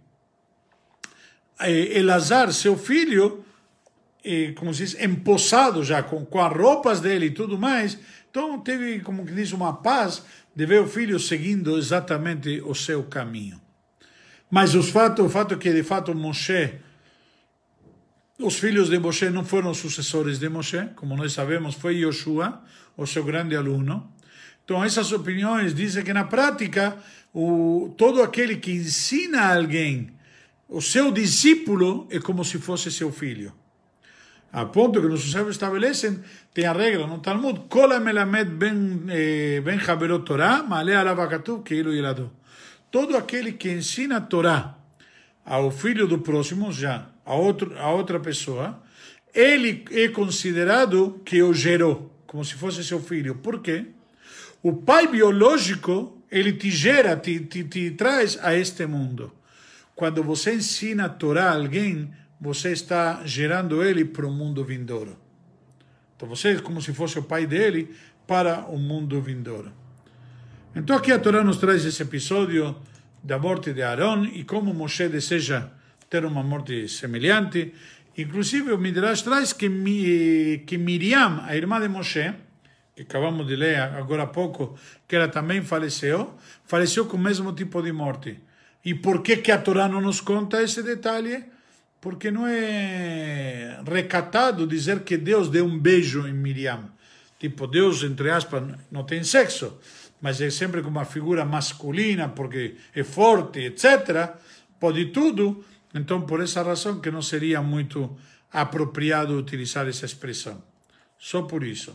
Elazar, seu filho, como se diz, empossado já, com, com as roupas dele e tudo mais. Então teve, como que diz, uma paz de ver o filho seguindo exatamente o seu caminho. Mas os fato, o fato é que, de fato, Moshe, os filhos de Moshe não foram sucessores de Moshe, como nós sabemos, foi Yoshua, o seu grande aluno. Então essas opiniões dizem que, na prática, o, todo aquele que ensina a alguém, o seu discípulo é como se fosse seu filho. A ponto que nossos sábios estabelecem, tem a regra no Talmud, Kol melamed ben ben Haberot Torah, ma'aleh alav hakatuv ke'ilu yilado. Todo aquele que ensina a Torá ao filho do próximo, já, a, outro, a outra pessoa, ele é considerado que o gerou, como se fosse seu filho. Por quê? O pai biológico, ele te gera, te, te, te traz a este mundo. Quando você ensina a Torá a alguém, você está gerando ele para o mundo vindouro. Então você é como se fosse o pai dele para o mundo vindouro. Então aqui a Torá nos traz esse episódio da morte de Arão e como Moshe deseja ter uma morte semelhante. Inclusive o Midrash traz que, que Miriam, a irmã de Moshe, que acabamos de ler agora há pouco, que ela também faleceu, faleceu com o mesmo tipo de morte. E por que que a Torá não nos conta esse detalhe? Porque não é recatado dizer que Deus deu um beijo em Miriam. Tipo, Deus, entre aspas, não tem sexo, mas é sempre com uma figura masculina, porque é forte, etcétera. Pode tudo. Então, por essa razão que não seria muito apropriado utilizar essa expressão. Só por isso.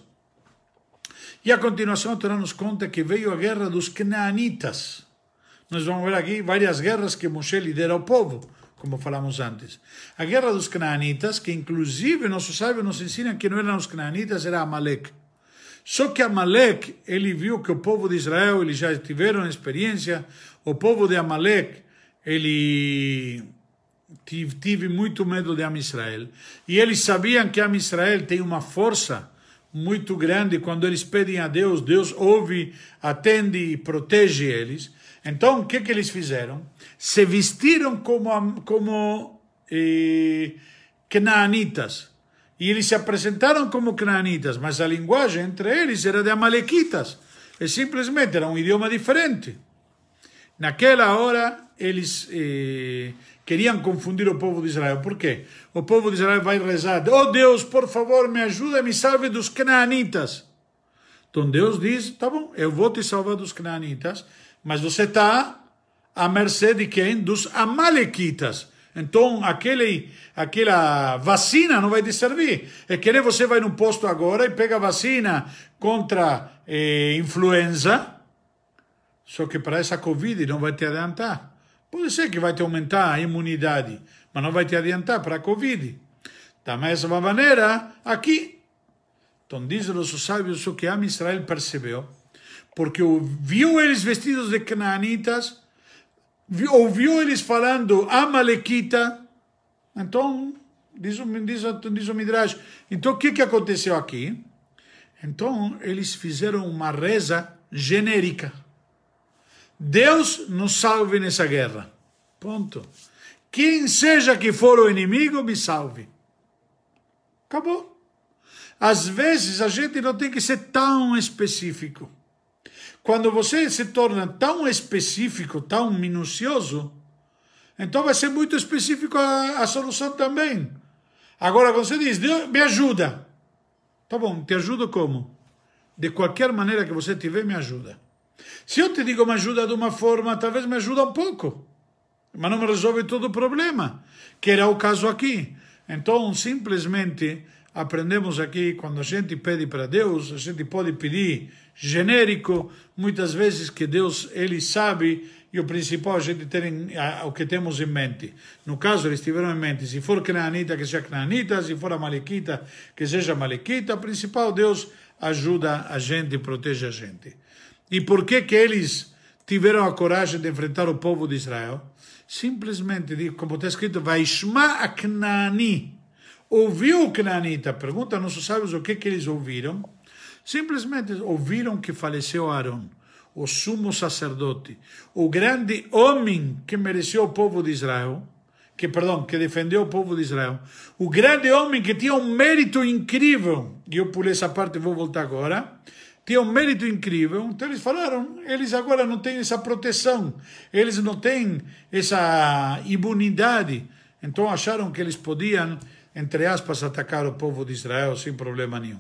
E a continuação a Torá nos conta que veio a guerra dos Canaanitas. Nós vamos ver aqui várias guerras que Moshe lidera ao povo, como falamos antes. A guerra dos Canaanitas, que inclusive nossos sábios nos ensinam que não eram os Canaanitas, era Amalek. Só que Amalek, ele viu que o povo de Israel, eles já tiveram experiência, o povo de Amalek, ele tive muito medo de Am Israel. E eles sabiam que Am Israel tem uma força muito grande. Quando eles pedem a Deus, Deus ouve, atende e protege eles. Então, o que, que eles fizeram? Se vestiram como, como eh, canaanitas. E eles se apresentaram como canaanitas, mas a linguagem entre eles era de amalequitas. E simplesmente era um idioma diferente. Naquela hora, eles eh, queriam confundir o povo de Israel. Por quê? O povo de Israel vai rezar: oh Deus, por favor, me ajuda, me salve dos canaanitas. Então Deus diz: tá bom, eu vou te salvar dos canaanitas, mas você está à mercê de quem? Dos amalequitas. Então, aquele, aquela vacina não vai te servir. É que nem você vai num posto agora e pega a vacina contra eh, influenza, só que para essa Covid não vai te adiantar. Pode ser que vai te aumentar a imunidade, mas não vai te adiantar para a Covid. Da mesma maneira, aqui. Então, dizem os sábios o que Am Israel percebeu, porque viu eles vestidos de canaanitas, ouviu eles falando amalequita, então, diz, diz, diz o Midrash, então o que, que aconteceu aqui? Então, eles fizeram uma reza genérica. Deus nos salve nessa guerra. Ponto. Quem seja que for o inimigo, me salve. Acabou. Às vezes, a gente não tem que ser tão específico. Quando você se torna tão específico, tão minucioso, então vai ser muito específico a, a solução também. Agora, quando você diz: Deus, me ajuda. Tá bom, te ajudo como? De qualquer maneira que você tiver, me ajuda. Se eu te digo me ajuda de uma forma, talvez me ajuda um pouco, mas não me resolve todo o problema, que era o caso aqui. Então, simplesmente, aprendemos aqui, quando a gente pede para Deus, a gente pode pedir genérico, muitas vezes que Deus, ele sabe, e o principal a gente ter em, a, o que temos em mente. No caso, eles tiveram em mente: se for canaanita, que seja canaanita; se for amalequita, que seja amalequita. O principal, Deus ajuda a gente e protege a gente. E por que que eles tiveram a coragem de enfrentar o povo de Israel? Simplesmente, como está escrito, Vaishma a Canaani. Ouviu o canaanita. Pergunta a nossos sábios o que que eles ouviram. Simplesmente ouviram que faleceu Arão, o sumo sacerdote, o grande homem que mereceu o povo de Israel, que, perdão, que defendeu o povo de Israel, o grande homem que tinha um mérito incrível, e eu pulei essa parte e vou voltar agora, tinha um mérito incrível. Então eles falaram: eles agora não têm essa proteção, eles não têm essa imunidade, então acharam que eles podiam, entre aspas, atacar o povo de Israel sem problema nenhum.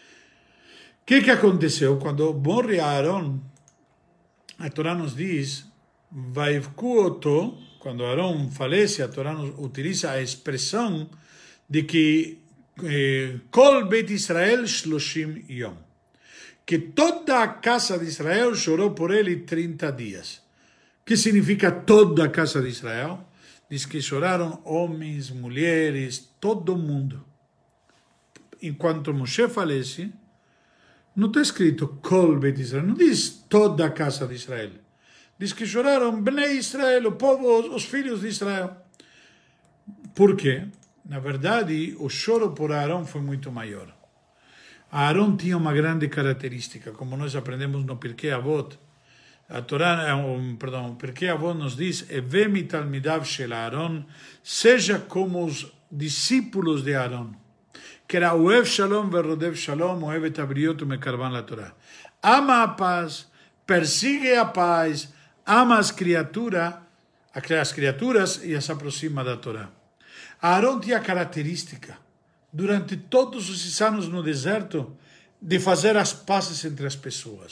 O que que aconteceu? Quando morre Arão, a Torá nos diz: Vaivkuoto, quando Arão falece, a Torá nos utiliza a expressão de que Kol Beit Israel Shloshim Yom, que toda a casa de Israel chorou por ele trinta dias. O que significa toda a casa de Israel? Diz que choraram homens, mulheres, todo mundo. Enquanto Moshe falece, não está escrito Kol Beit Israel, não diz toda a casa de Israel. Diz que choraram Bnei Israel, o povo, os filhos de Israel. Por quê? Na verdade, o choro por Arão foi muito maior. Arão tinha uma grande característica, como nós aprendemos no Pirkei Avot. A Torá, um, perdão, o Pirkei Avot nos diz: Eve mitalmidav shel Arão, seja como os discípulos de Arão, que era Oev Shalom verodev Shalom, Oev et abriot umekarban la Torá. Ama a paz, persigue a paz, ama as criaturas, as criaturas e as aproxima da Torá. Arão tinha a característica, durante todos esses anos no deserto, de fazer as pazes entre as pessoas.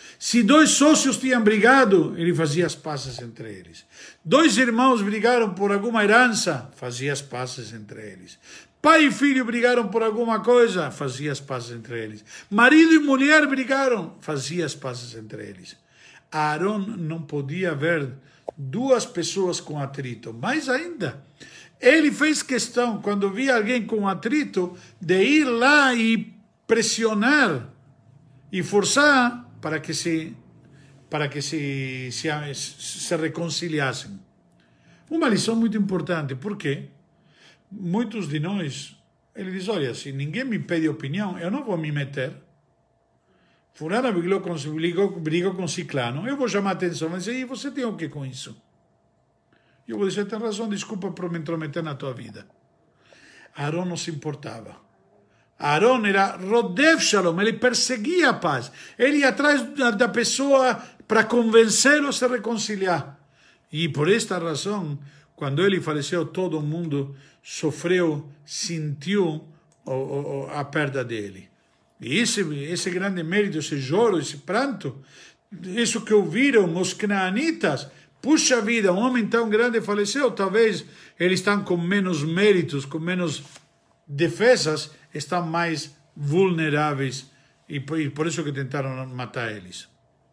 Se dois sócios tinham brigado, ele fazia as pazes entre eles. Dois irmãos brigaram por alguma herança, fazia as pazes entre eles. Pai e filho brigaram por alguma coisa, fazia as pazes entre eles. Marido e mulher brigaram, fazia as pazes entre eles. Arão não podia ver duas pessoas com atrito. Mais ainda, ele fez questão, quando via alguém com atrito, de ir lá e pressionar e forçar para que se para que se, se, se reconciliassem. Uma lição muito importante, porque muitos de nós, ele diz, olha, se ninguém me pede opinião, eu não vou me meter. Fulano brigou com, brigou, brigou com Ciclano, eu vou chamar a atenção, mas aí você tem o que com isso? Eu vou dizer, tem razão, desculpa por me intrometer na tua vida. Arão não se importava. Arão era Rodev Shalom, ele perseguia a paz. Ele ia atrás da pessoa para convencê-lo a se reconciliar. E por esta razão, quando ele faleceu, todo mundo sofreu, sentiu a perda dele. E esse, esse grande mérito, esse choro, esse pranto, isso que ouviram os canaanitas, puxa vida, um homem tão grande faleceu, talvez eles estão com menos méritos, com menos defesas, estão mais vulneráveis e por isso que tentaram matar eles.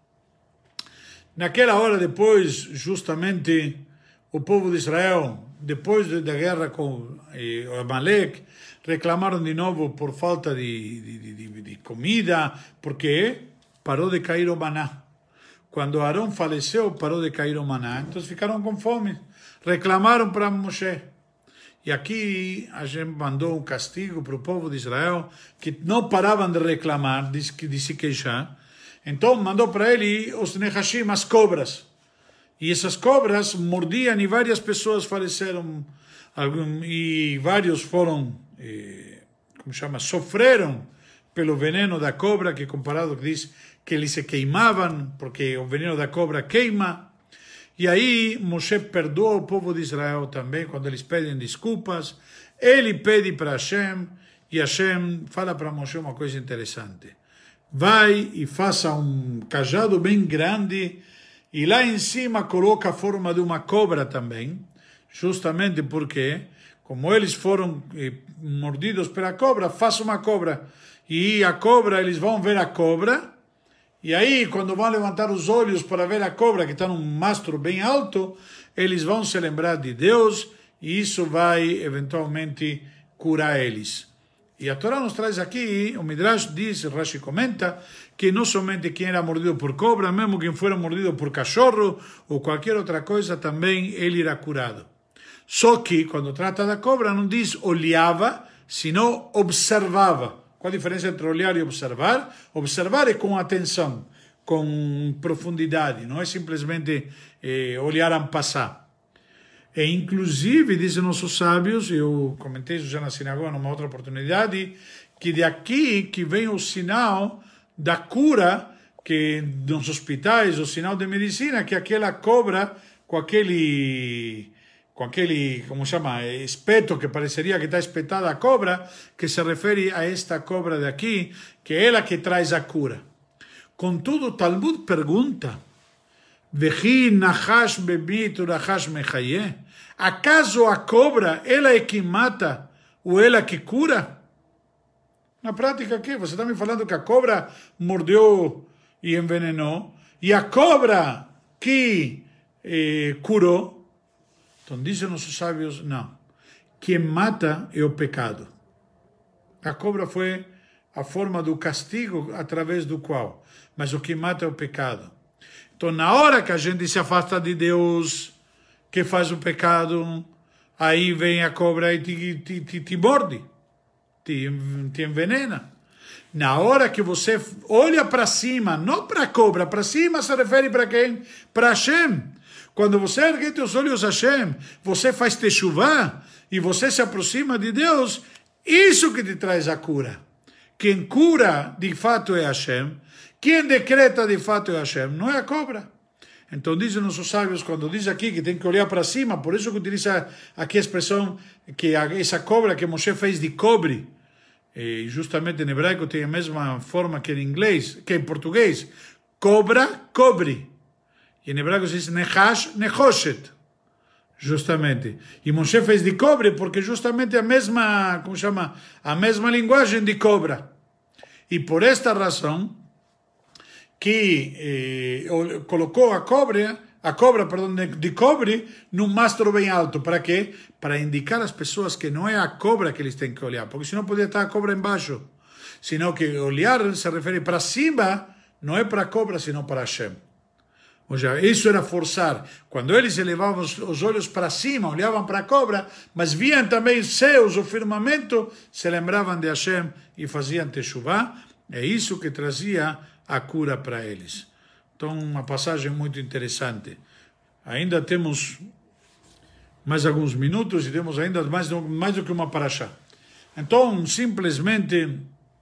Naquela hora depois, justamente, o povo de Israel, depois da guerra com o Amalek, reclamaram de novo por falta de, de, de, de comida, porque parou de cair o maná. Quando Arão faleceu, parou de cair o maná, então ficaram com fome, reclamaram para Moshe. E aqui a gente mandou um castigo para o povo de Israel, que não paravam de reclamar, de, de se queixar. Então mandou para ele os nehashim, as cobras. E essas cobras mordiam e várias pessoas faleceram. E vários foram, eh, como chama, sofreram pelo veneno da cobra, que comparado que diz que eles se queimavam, porque o veneno da cobra queima. E aí Moshe perdoa o povo de Israel também, quando eles pedem desculpas. Ele pede para Hashem, e Hashem fala para Moshe uma coisa interessante. Vai e faça um cajado bem grande, e lá em cima coloca a forma de uma cobra também, justamente porque, como eles foram eh, mordidos pela cobra, faça uma cobra. E a cobra, eles vão ver a cobra, e aí, quando vão levantar os olhos para ver a cobra, que está num mastro bem alto, eles vão se lembrar de Deus, e isso vai, eventualmente, curar eles. E a Torá nos traz aqui, o Midrash diz, Rashi comenta, que não somente quem era mordido por cobra, mesmo quem foi mordido por cachorro, ou qualquer outra coisa, também ele era curado. Só que, quando trata da cobra, não diz olhava, senão observava. Qual a diferença entre olhar e observar? Observar é com atenção, com profundidade, não é simplesmente eh, olhar a passar. E inclusive, dizem nossos sábios, eu comentei isso já na sinagoga numa outra oportunidade, que de aqui que vem o sinal da cura, que nos hospitais, o sinal de medicina, que aquela cobra com aquele... com aquele, como chama, espeto que pareceria que está espetada a cobra, que se refere a esta cobra de aqui, que é ela que traz a cura. Contudo, o Talmud pergunta, Vehi nachash bebit nachash mechaye? Acaso a cobra, ela é que mata ou ela que cura? Na prática, o quê? Você está me falando que a cobra mordeu e envenenou, e a cobra que eh, curou? Então dizem nossos sábios, não. Quem mata é o pecado. A cobra foi a forma do castigo através do qual. Mas o que mata é o pecado. Então na hora que a gente se afasta de Deus, que faz o pecado, aí vem a cobra e te, te, te, te morde, te, te envenena. Na hora que você olha para cima, não para a cobra, para cima se refere para quem? Para Hashem. Quando você ergue teus olhos a Hashem, você faz techuvá e você se aproxima de Deus, isso que te traz a cura. Quem cura de fato é Hashem, quem decreta de fato é Hashem, não é a cobra. Então dizem nossos sábios, quando diz aqui que tem que olhar para cima, por isso que utiliza aqui a expressão que essa cobra que Moshe fez de cobre, e justamente em hebraico tem a mesma forma que em inglês, que em português, cobra, cobre. E em hebraico se diz nechash, nechoshet. Justamente. E Moshe fez de cobre porque justamente a mesma, como chama, a mesma linguagem de cobra. E por esta razão que eh, colocou a cobra, a cobra, perdão, de, de cobre num mastro bem alto. Para quê? Para indicar às pessoas que não é a cobra que eles têm que olhar, porque senão poderia estar a cobra embaixo. Senão que olhar se refere para cima, não é para a cobra, senão para Hashem. Ou seja, isso era forçar. Quando eles elevavam os olhos para cima, olhavam para a cobra, mas viam também os céus, o firmamento, se lembravam de Hashem e faziam teshuvá. É isso que trazia a cura para eles. Então, uma passagem muito interessante. Ainda temos mais alguns minutos e temos ainda mais, mais do que uma paraxá. Então, simplesmente...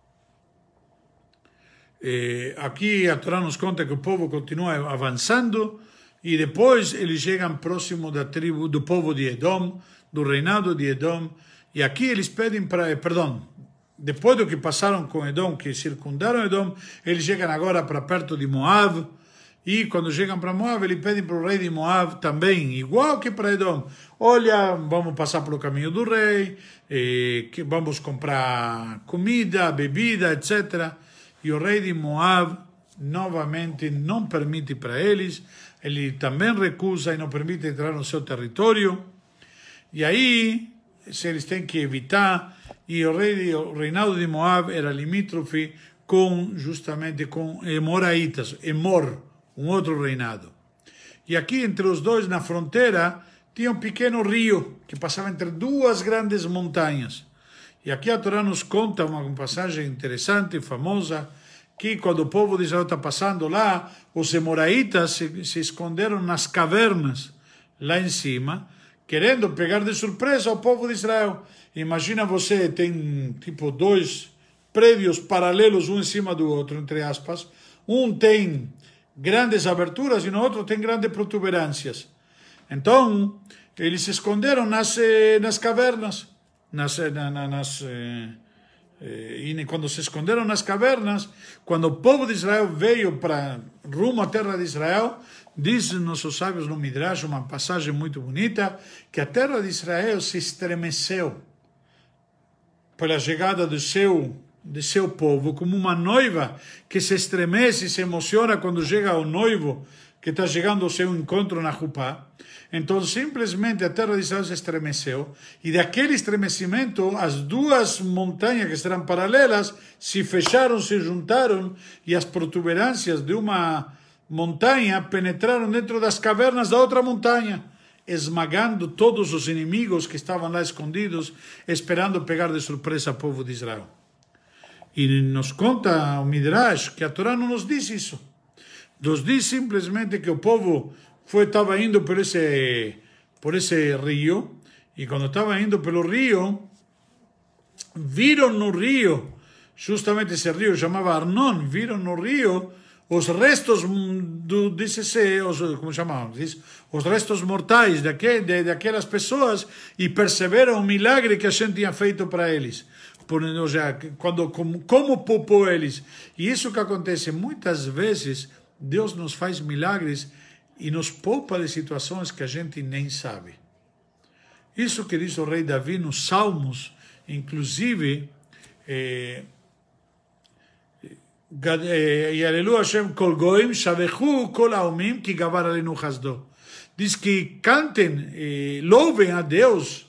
Eh, aqui a Torá nos conta que o povo continua avançando e depois eles chegam próximo da tribo do povo de Edom, do reinado de Edom, e aqui eles pedem para, perdão, depois do que passaram com Edom, que circundaram Edom, eles chegam agora para perto de Moab, e quando chegam para Moab, eles pedem para o rei de Moab também, igual que para Edom, olha, vamos passar pelo caminho do rei, eh, que vamos comprar comida, bebida, etcétera. E o rei de Moab novamente não permite para eles, ele também recusa e não permite entrar no seu território. E aí, se eles têm que evitar, e o, rei, o reinado de Moab era limítrofe com, justamente com Emoraitas, Emor, um outro reinado. E aqui entre os dois, na fronteira, tinha um pequeno rio que passava entre duas grandes montanhas. E aqui a Torá nos conta uma passagem interessante, famosa, que quando o povo de Israel está passando lá, os Emoraitas se, se esconderam nas cavernas, lá em cima, querendo pegar de surpresa o povo de Israel. Imagina você, tem tipo dois prédios paralelos, um em cima do outro, entre aspas. Um tem grandes aberturas e no outro tem grandes protuberâncias. Então, eles se esconderam nas, nas cavernas. Nas, nas, eh, eh, e quando se esconderam nas cavernas, quando o povo de Israel veio para rumo à terra de Israel, diz nossos sábios no Midrash, uma passagem muito bonita, que a terra de Israel se estremeceu pela chegada do seu, de seu povo, como uma noiva que se estremece e se emociona quando chega o noivo que está chegando ao seu encontro na Jupá. Então, simplesmente a terra de Israel se estremeceu, e daquele estremecimento, as duas montanhas que eram paralelas se fecharam, se juntaram, e as protuberâncias de uma montanha penetraram dentro das cavernas da outra montanha, esmagando todos os inimigos que estavam lá escondidos, esperando pegar de surpresa o povo de Israel. E nos conta o Midrash que a Torá não nos diz isso. Nos diz simplesmente que o povo foi estava indo por esse por esse rio, e quando estava indo pelo rio, viram no rio, justamente esse rio chamava Arnon, viram no rio os restos do desse os como chamam, diz, os restos mortais daquele, de daquelas pessoas, e perceberam o milagre que a gente tinha feito para eles. Por, ou seja, quando como, como poupou eles. E isso que acontece muitas vezes, Deus nos faz milagres e nos poupa de situações que a gente nem sabe. Isso que diz o rei Davi nos Salmos, inclusive, eh, Yalelu Hashem kol goim, shavechu kol haomim, ki gavar alenu chasdo. Diz que cantem, eh, louvem a Deus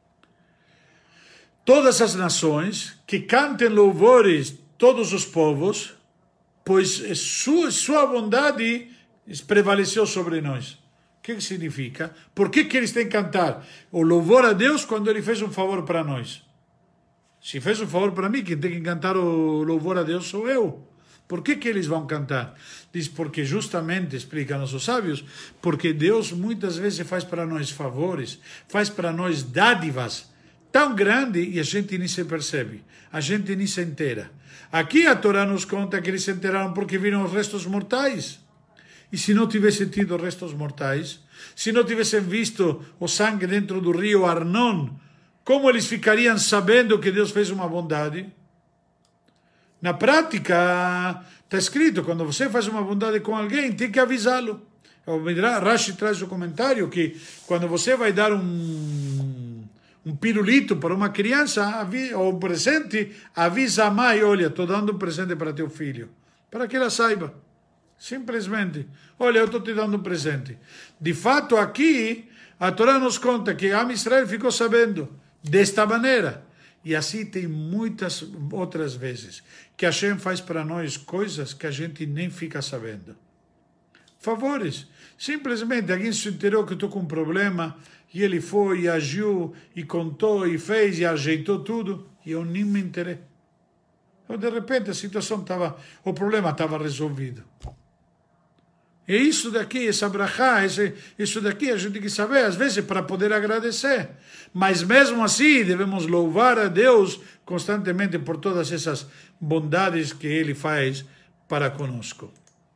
todas as nações, que cantem louvores todos os povos, pois sua, sua bondade prevaleceu sobre nós. O que significa? Por que, que eles têm que cantar o louvor a Deus quando Ele fez um favor para nós? Se fez um favor para mim, quem tem que cantar o louvor a Deus sou eu. Por que, que eles vão cantar? Diz, porque justamente, explica nossos sábios, porque Deus muitas vezes faz para nós favores, faz para nós dádivas tão grande e a gente nem se percebe, a gente nem se inteira. Aqui a Torá nos conta que eles se enteraram porque viram os restos mortais. E se não tivessem tido restos mortais, se não tivessem visto o sangue dentro do rio Arnon, como eles ficariam sabendo que Deus fez uma bondade? Na prática, está escrito, quando você faz uma bondade com alguém, tem que avisá-lo. Rashi traz o comentário que quando você vai dar um, um pirulito para uma criança, ou um presente, avisa a mãe, olha, estou dando um presente para teu filho, para que ela saiba. Simplesmente, olha, eu estou te dando um presente. De fato, aqui, a Torá nos conta que Am Israel ficou sabendo desta maneira. E assim tem muitas outras vezes que a Hashem faz para nós coisas que a gente nem fica sabendo. Favores. Simplesmente alguém se enterou que eu estou com um problema e ele foi e agiu e contou e fez e ajeitou tudo e eu nem me enterei. Ou de repente a situação estava, o problema estava resolvido. E isso daqui, essa brachá, esse, isso daqui a gente tem que saber, às vezes, para poder agradecer. Mas mesmo assim, devemos louvar a Deus constantemente por todas essas bondades que Ele faz para conosco.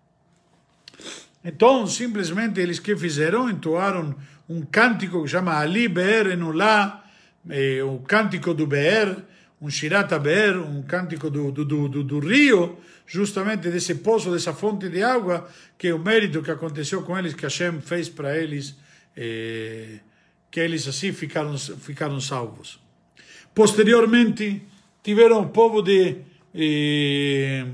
Então, simplesmente, eles que fizeram, entoaram um cântico que chama Ali Be'er Enulá, eh, o cântico do Be'er, um Shirat HaBe'er, um cântico do, do, do, do rio, justamente desse poço, dessa fonte de água, que é o mérito que aconteceu com eles, que Hashem fez para eles, eh, que eles assim ficaram, ficaram salvos. Posteriormente, tiveram o povo de... Eh,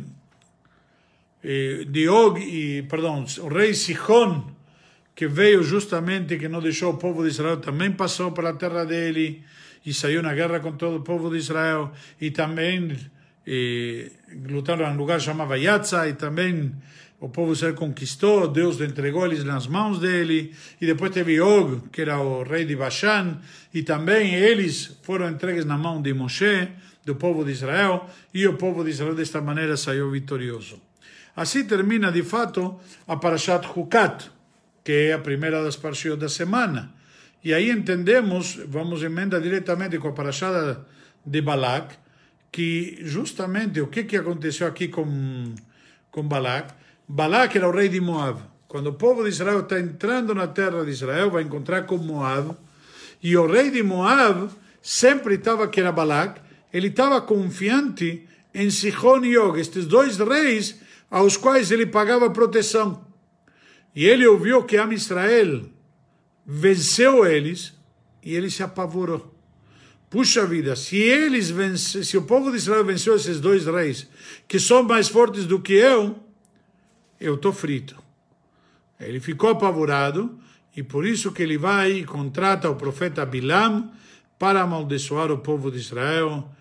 de Og, e, perdão, o rei Sihon, que veio justamente, que não deixou o povo de Israel, também passou pela terra dele e saiu na guerra com todo o povo de Israel, e também e, lutaram em um lugar chamado Yatza, e também o povo de Israel conquistou, Deus entregou eles nas mãos dele, e depois teve Og, que era o rei de Bashan, e também eles foram entregues na mão de Moshe, do povo de Israel, e o povo de Israel desta maneira saiu vitorioso. Assim termina, de fato, a Parashat Hukat, que é a primeira das parashiot da semana. E aí entendemos, vamos emendar diretamente com a Parashat de Balak, que justamente o que, que aconteceu aqui com, com Balak? Balak era o rei de Moab. Quando o povo de Israel está entrando na terra de Israel, vai encontrar com Moab, e o rei de Moab sempre estava, que era Balak, ele estava confiante em Sihon e Og, estes dois reis aos quais ele pagava proteção. E ele ouviu que Am Israel venceu eles, e ele se apavorou. Puxa vida, se eles vence, se o povo de Israel venceu esses dois reis, que são mais fortes do que eu, eu estou frito. Ele ficou apavorado, e por isso que ele vai e contrata o profeta Bilam para amaldiçoar o povo de Israel.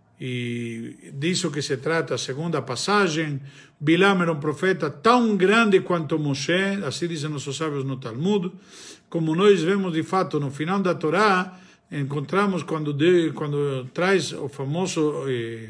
E disso que se trata a segunda passagem. Bilam era um profeta tão grande quanto Moshe, assim dizem nossos sábios no Talmud, como nós vemos de fato no final da Torá, encontramos quando, de, quando traz o famoso eh,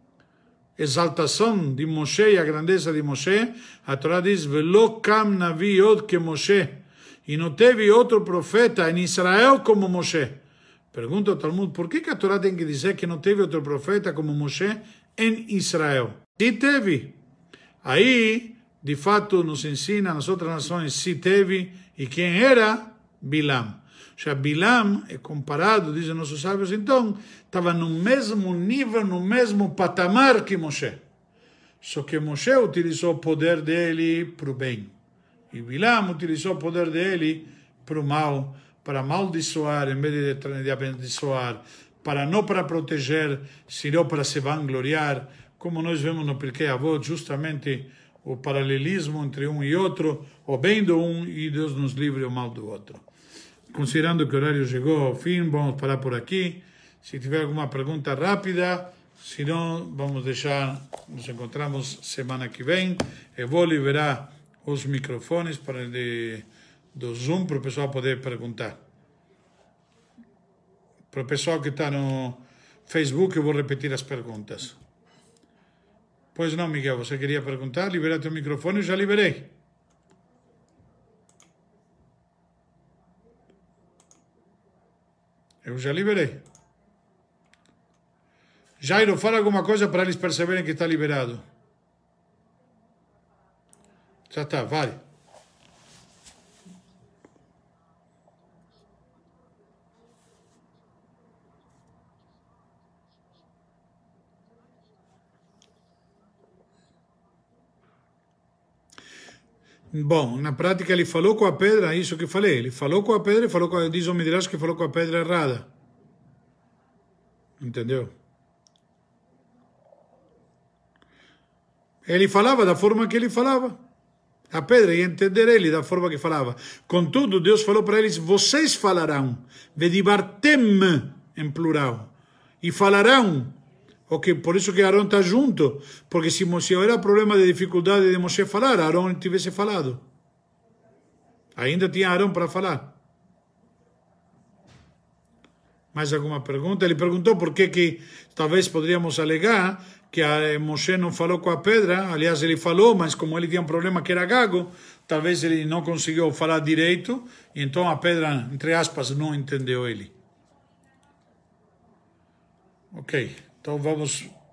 exaltação de Moshe e a grandeza de Moshe, a Torá diz, Velo kam navi od que Moshe, e não teve outro profeta em Israel como Moshe. Pergunta o Talmud, por que, que a Torá tem que dizer que não teve outro profeta como Moshe em Israel? E teve. Aí, de fato, nos ensina nas outras nações se teve, e quem era? Bilam. Ou seja, Bilam é comparado, dizem nossos sábios, então, estava no mesmo nível, no mesmo patamar que Moshe. Só que Moshe utilizou o poder dele para o bem. E Bilam utilizou o poder dele para o mal, para amaldiçoar em vez de, de abençoar, para não para proteger, senão para se vangloriar, como nós vemos no Pirkei Avot, justamente o paralelismo entre um e outro, o bem do um e Deus nos livre o mal do outro. Considerando que o horário chegou ao fim, vamos parar por aqui. Se tiver alguma pergunta rápida, se não, vamos deixar, nos encontramos semana que vem. Eu vou liberar os microfones para de, do Zoom para o pessoal poder perguntar. Para o pessoal que está no Facebook, eu vou repetir as perguntas. Pois não, Miguel, você queria perguntar? Libera teu microfone, eu já liberei. Eu já liberei. Jairo, fala alguma coisa para eles perceberem que está liberado. Já está, vale. Bom, na prática ele falou com a pedra, isso que falei, ele falou com a pedra e falou com a, diz o Midrash que falou com a pedra errada. Entendeu? Ele falava da forma que ele falava. A pedra ia entender ele da forma que falava. Contudo, Deus falou para eles, vocês falarão, vedibartem, em plural, e falarão. Okay, por isso que Arão está junto, porque se, se houver problema de dificuldade de Moshe falar, Arão tivesse falado. Ainda tinha Arão para falar. Mais alguma pergunta? Ele perguntou por que, que talvez poderíamos alegar que a Moshe não falou com a pedra. Aliás, ele falou, mas como ele tinha um problema que era gago, talvez ele não conseguiu falar direito, e então a pedra, entre aspas, não entendeu ele. Ok, então vamos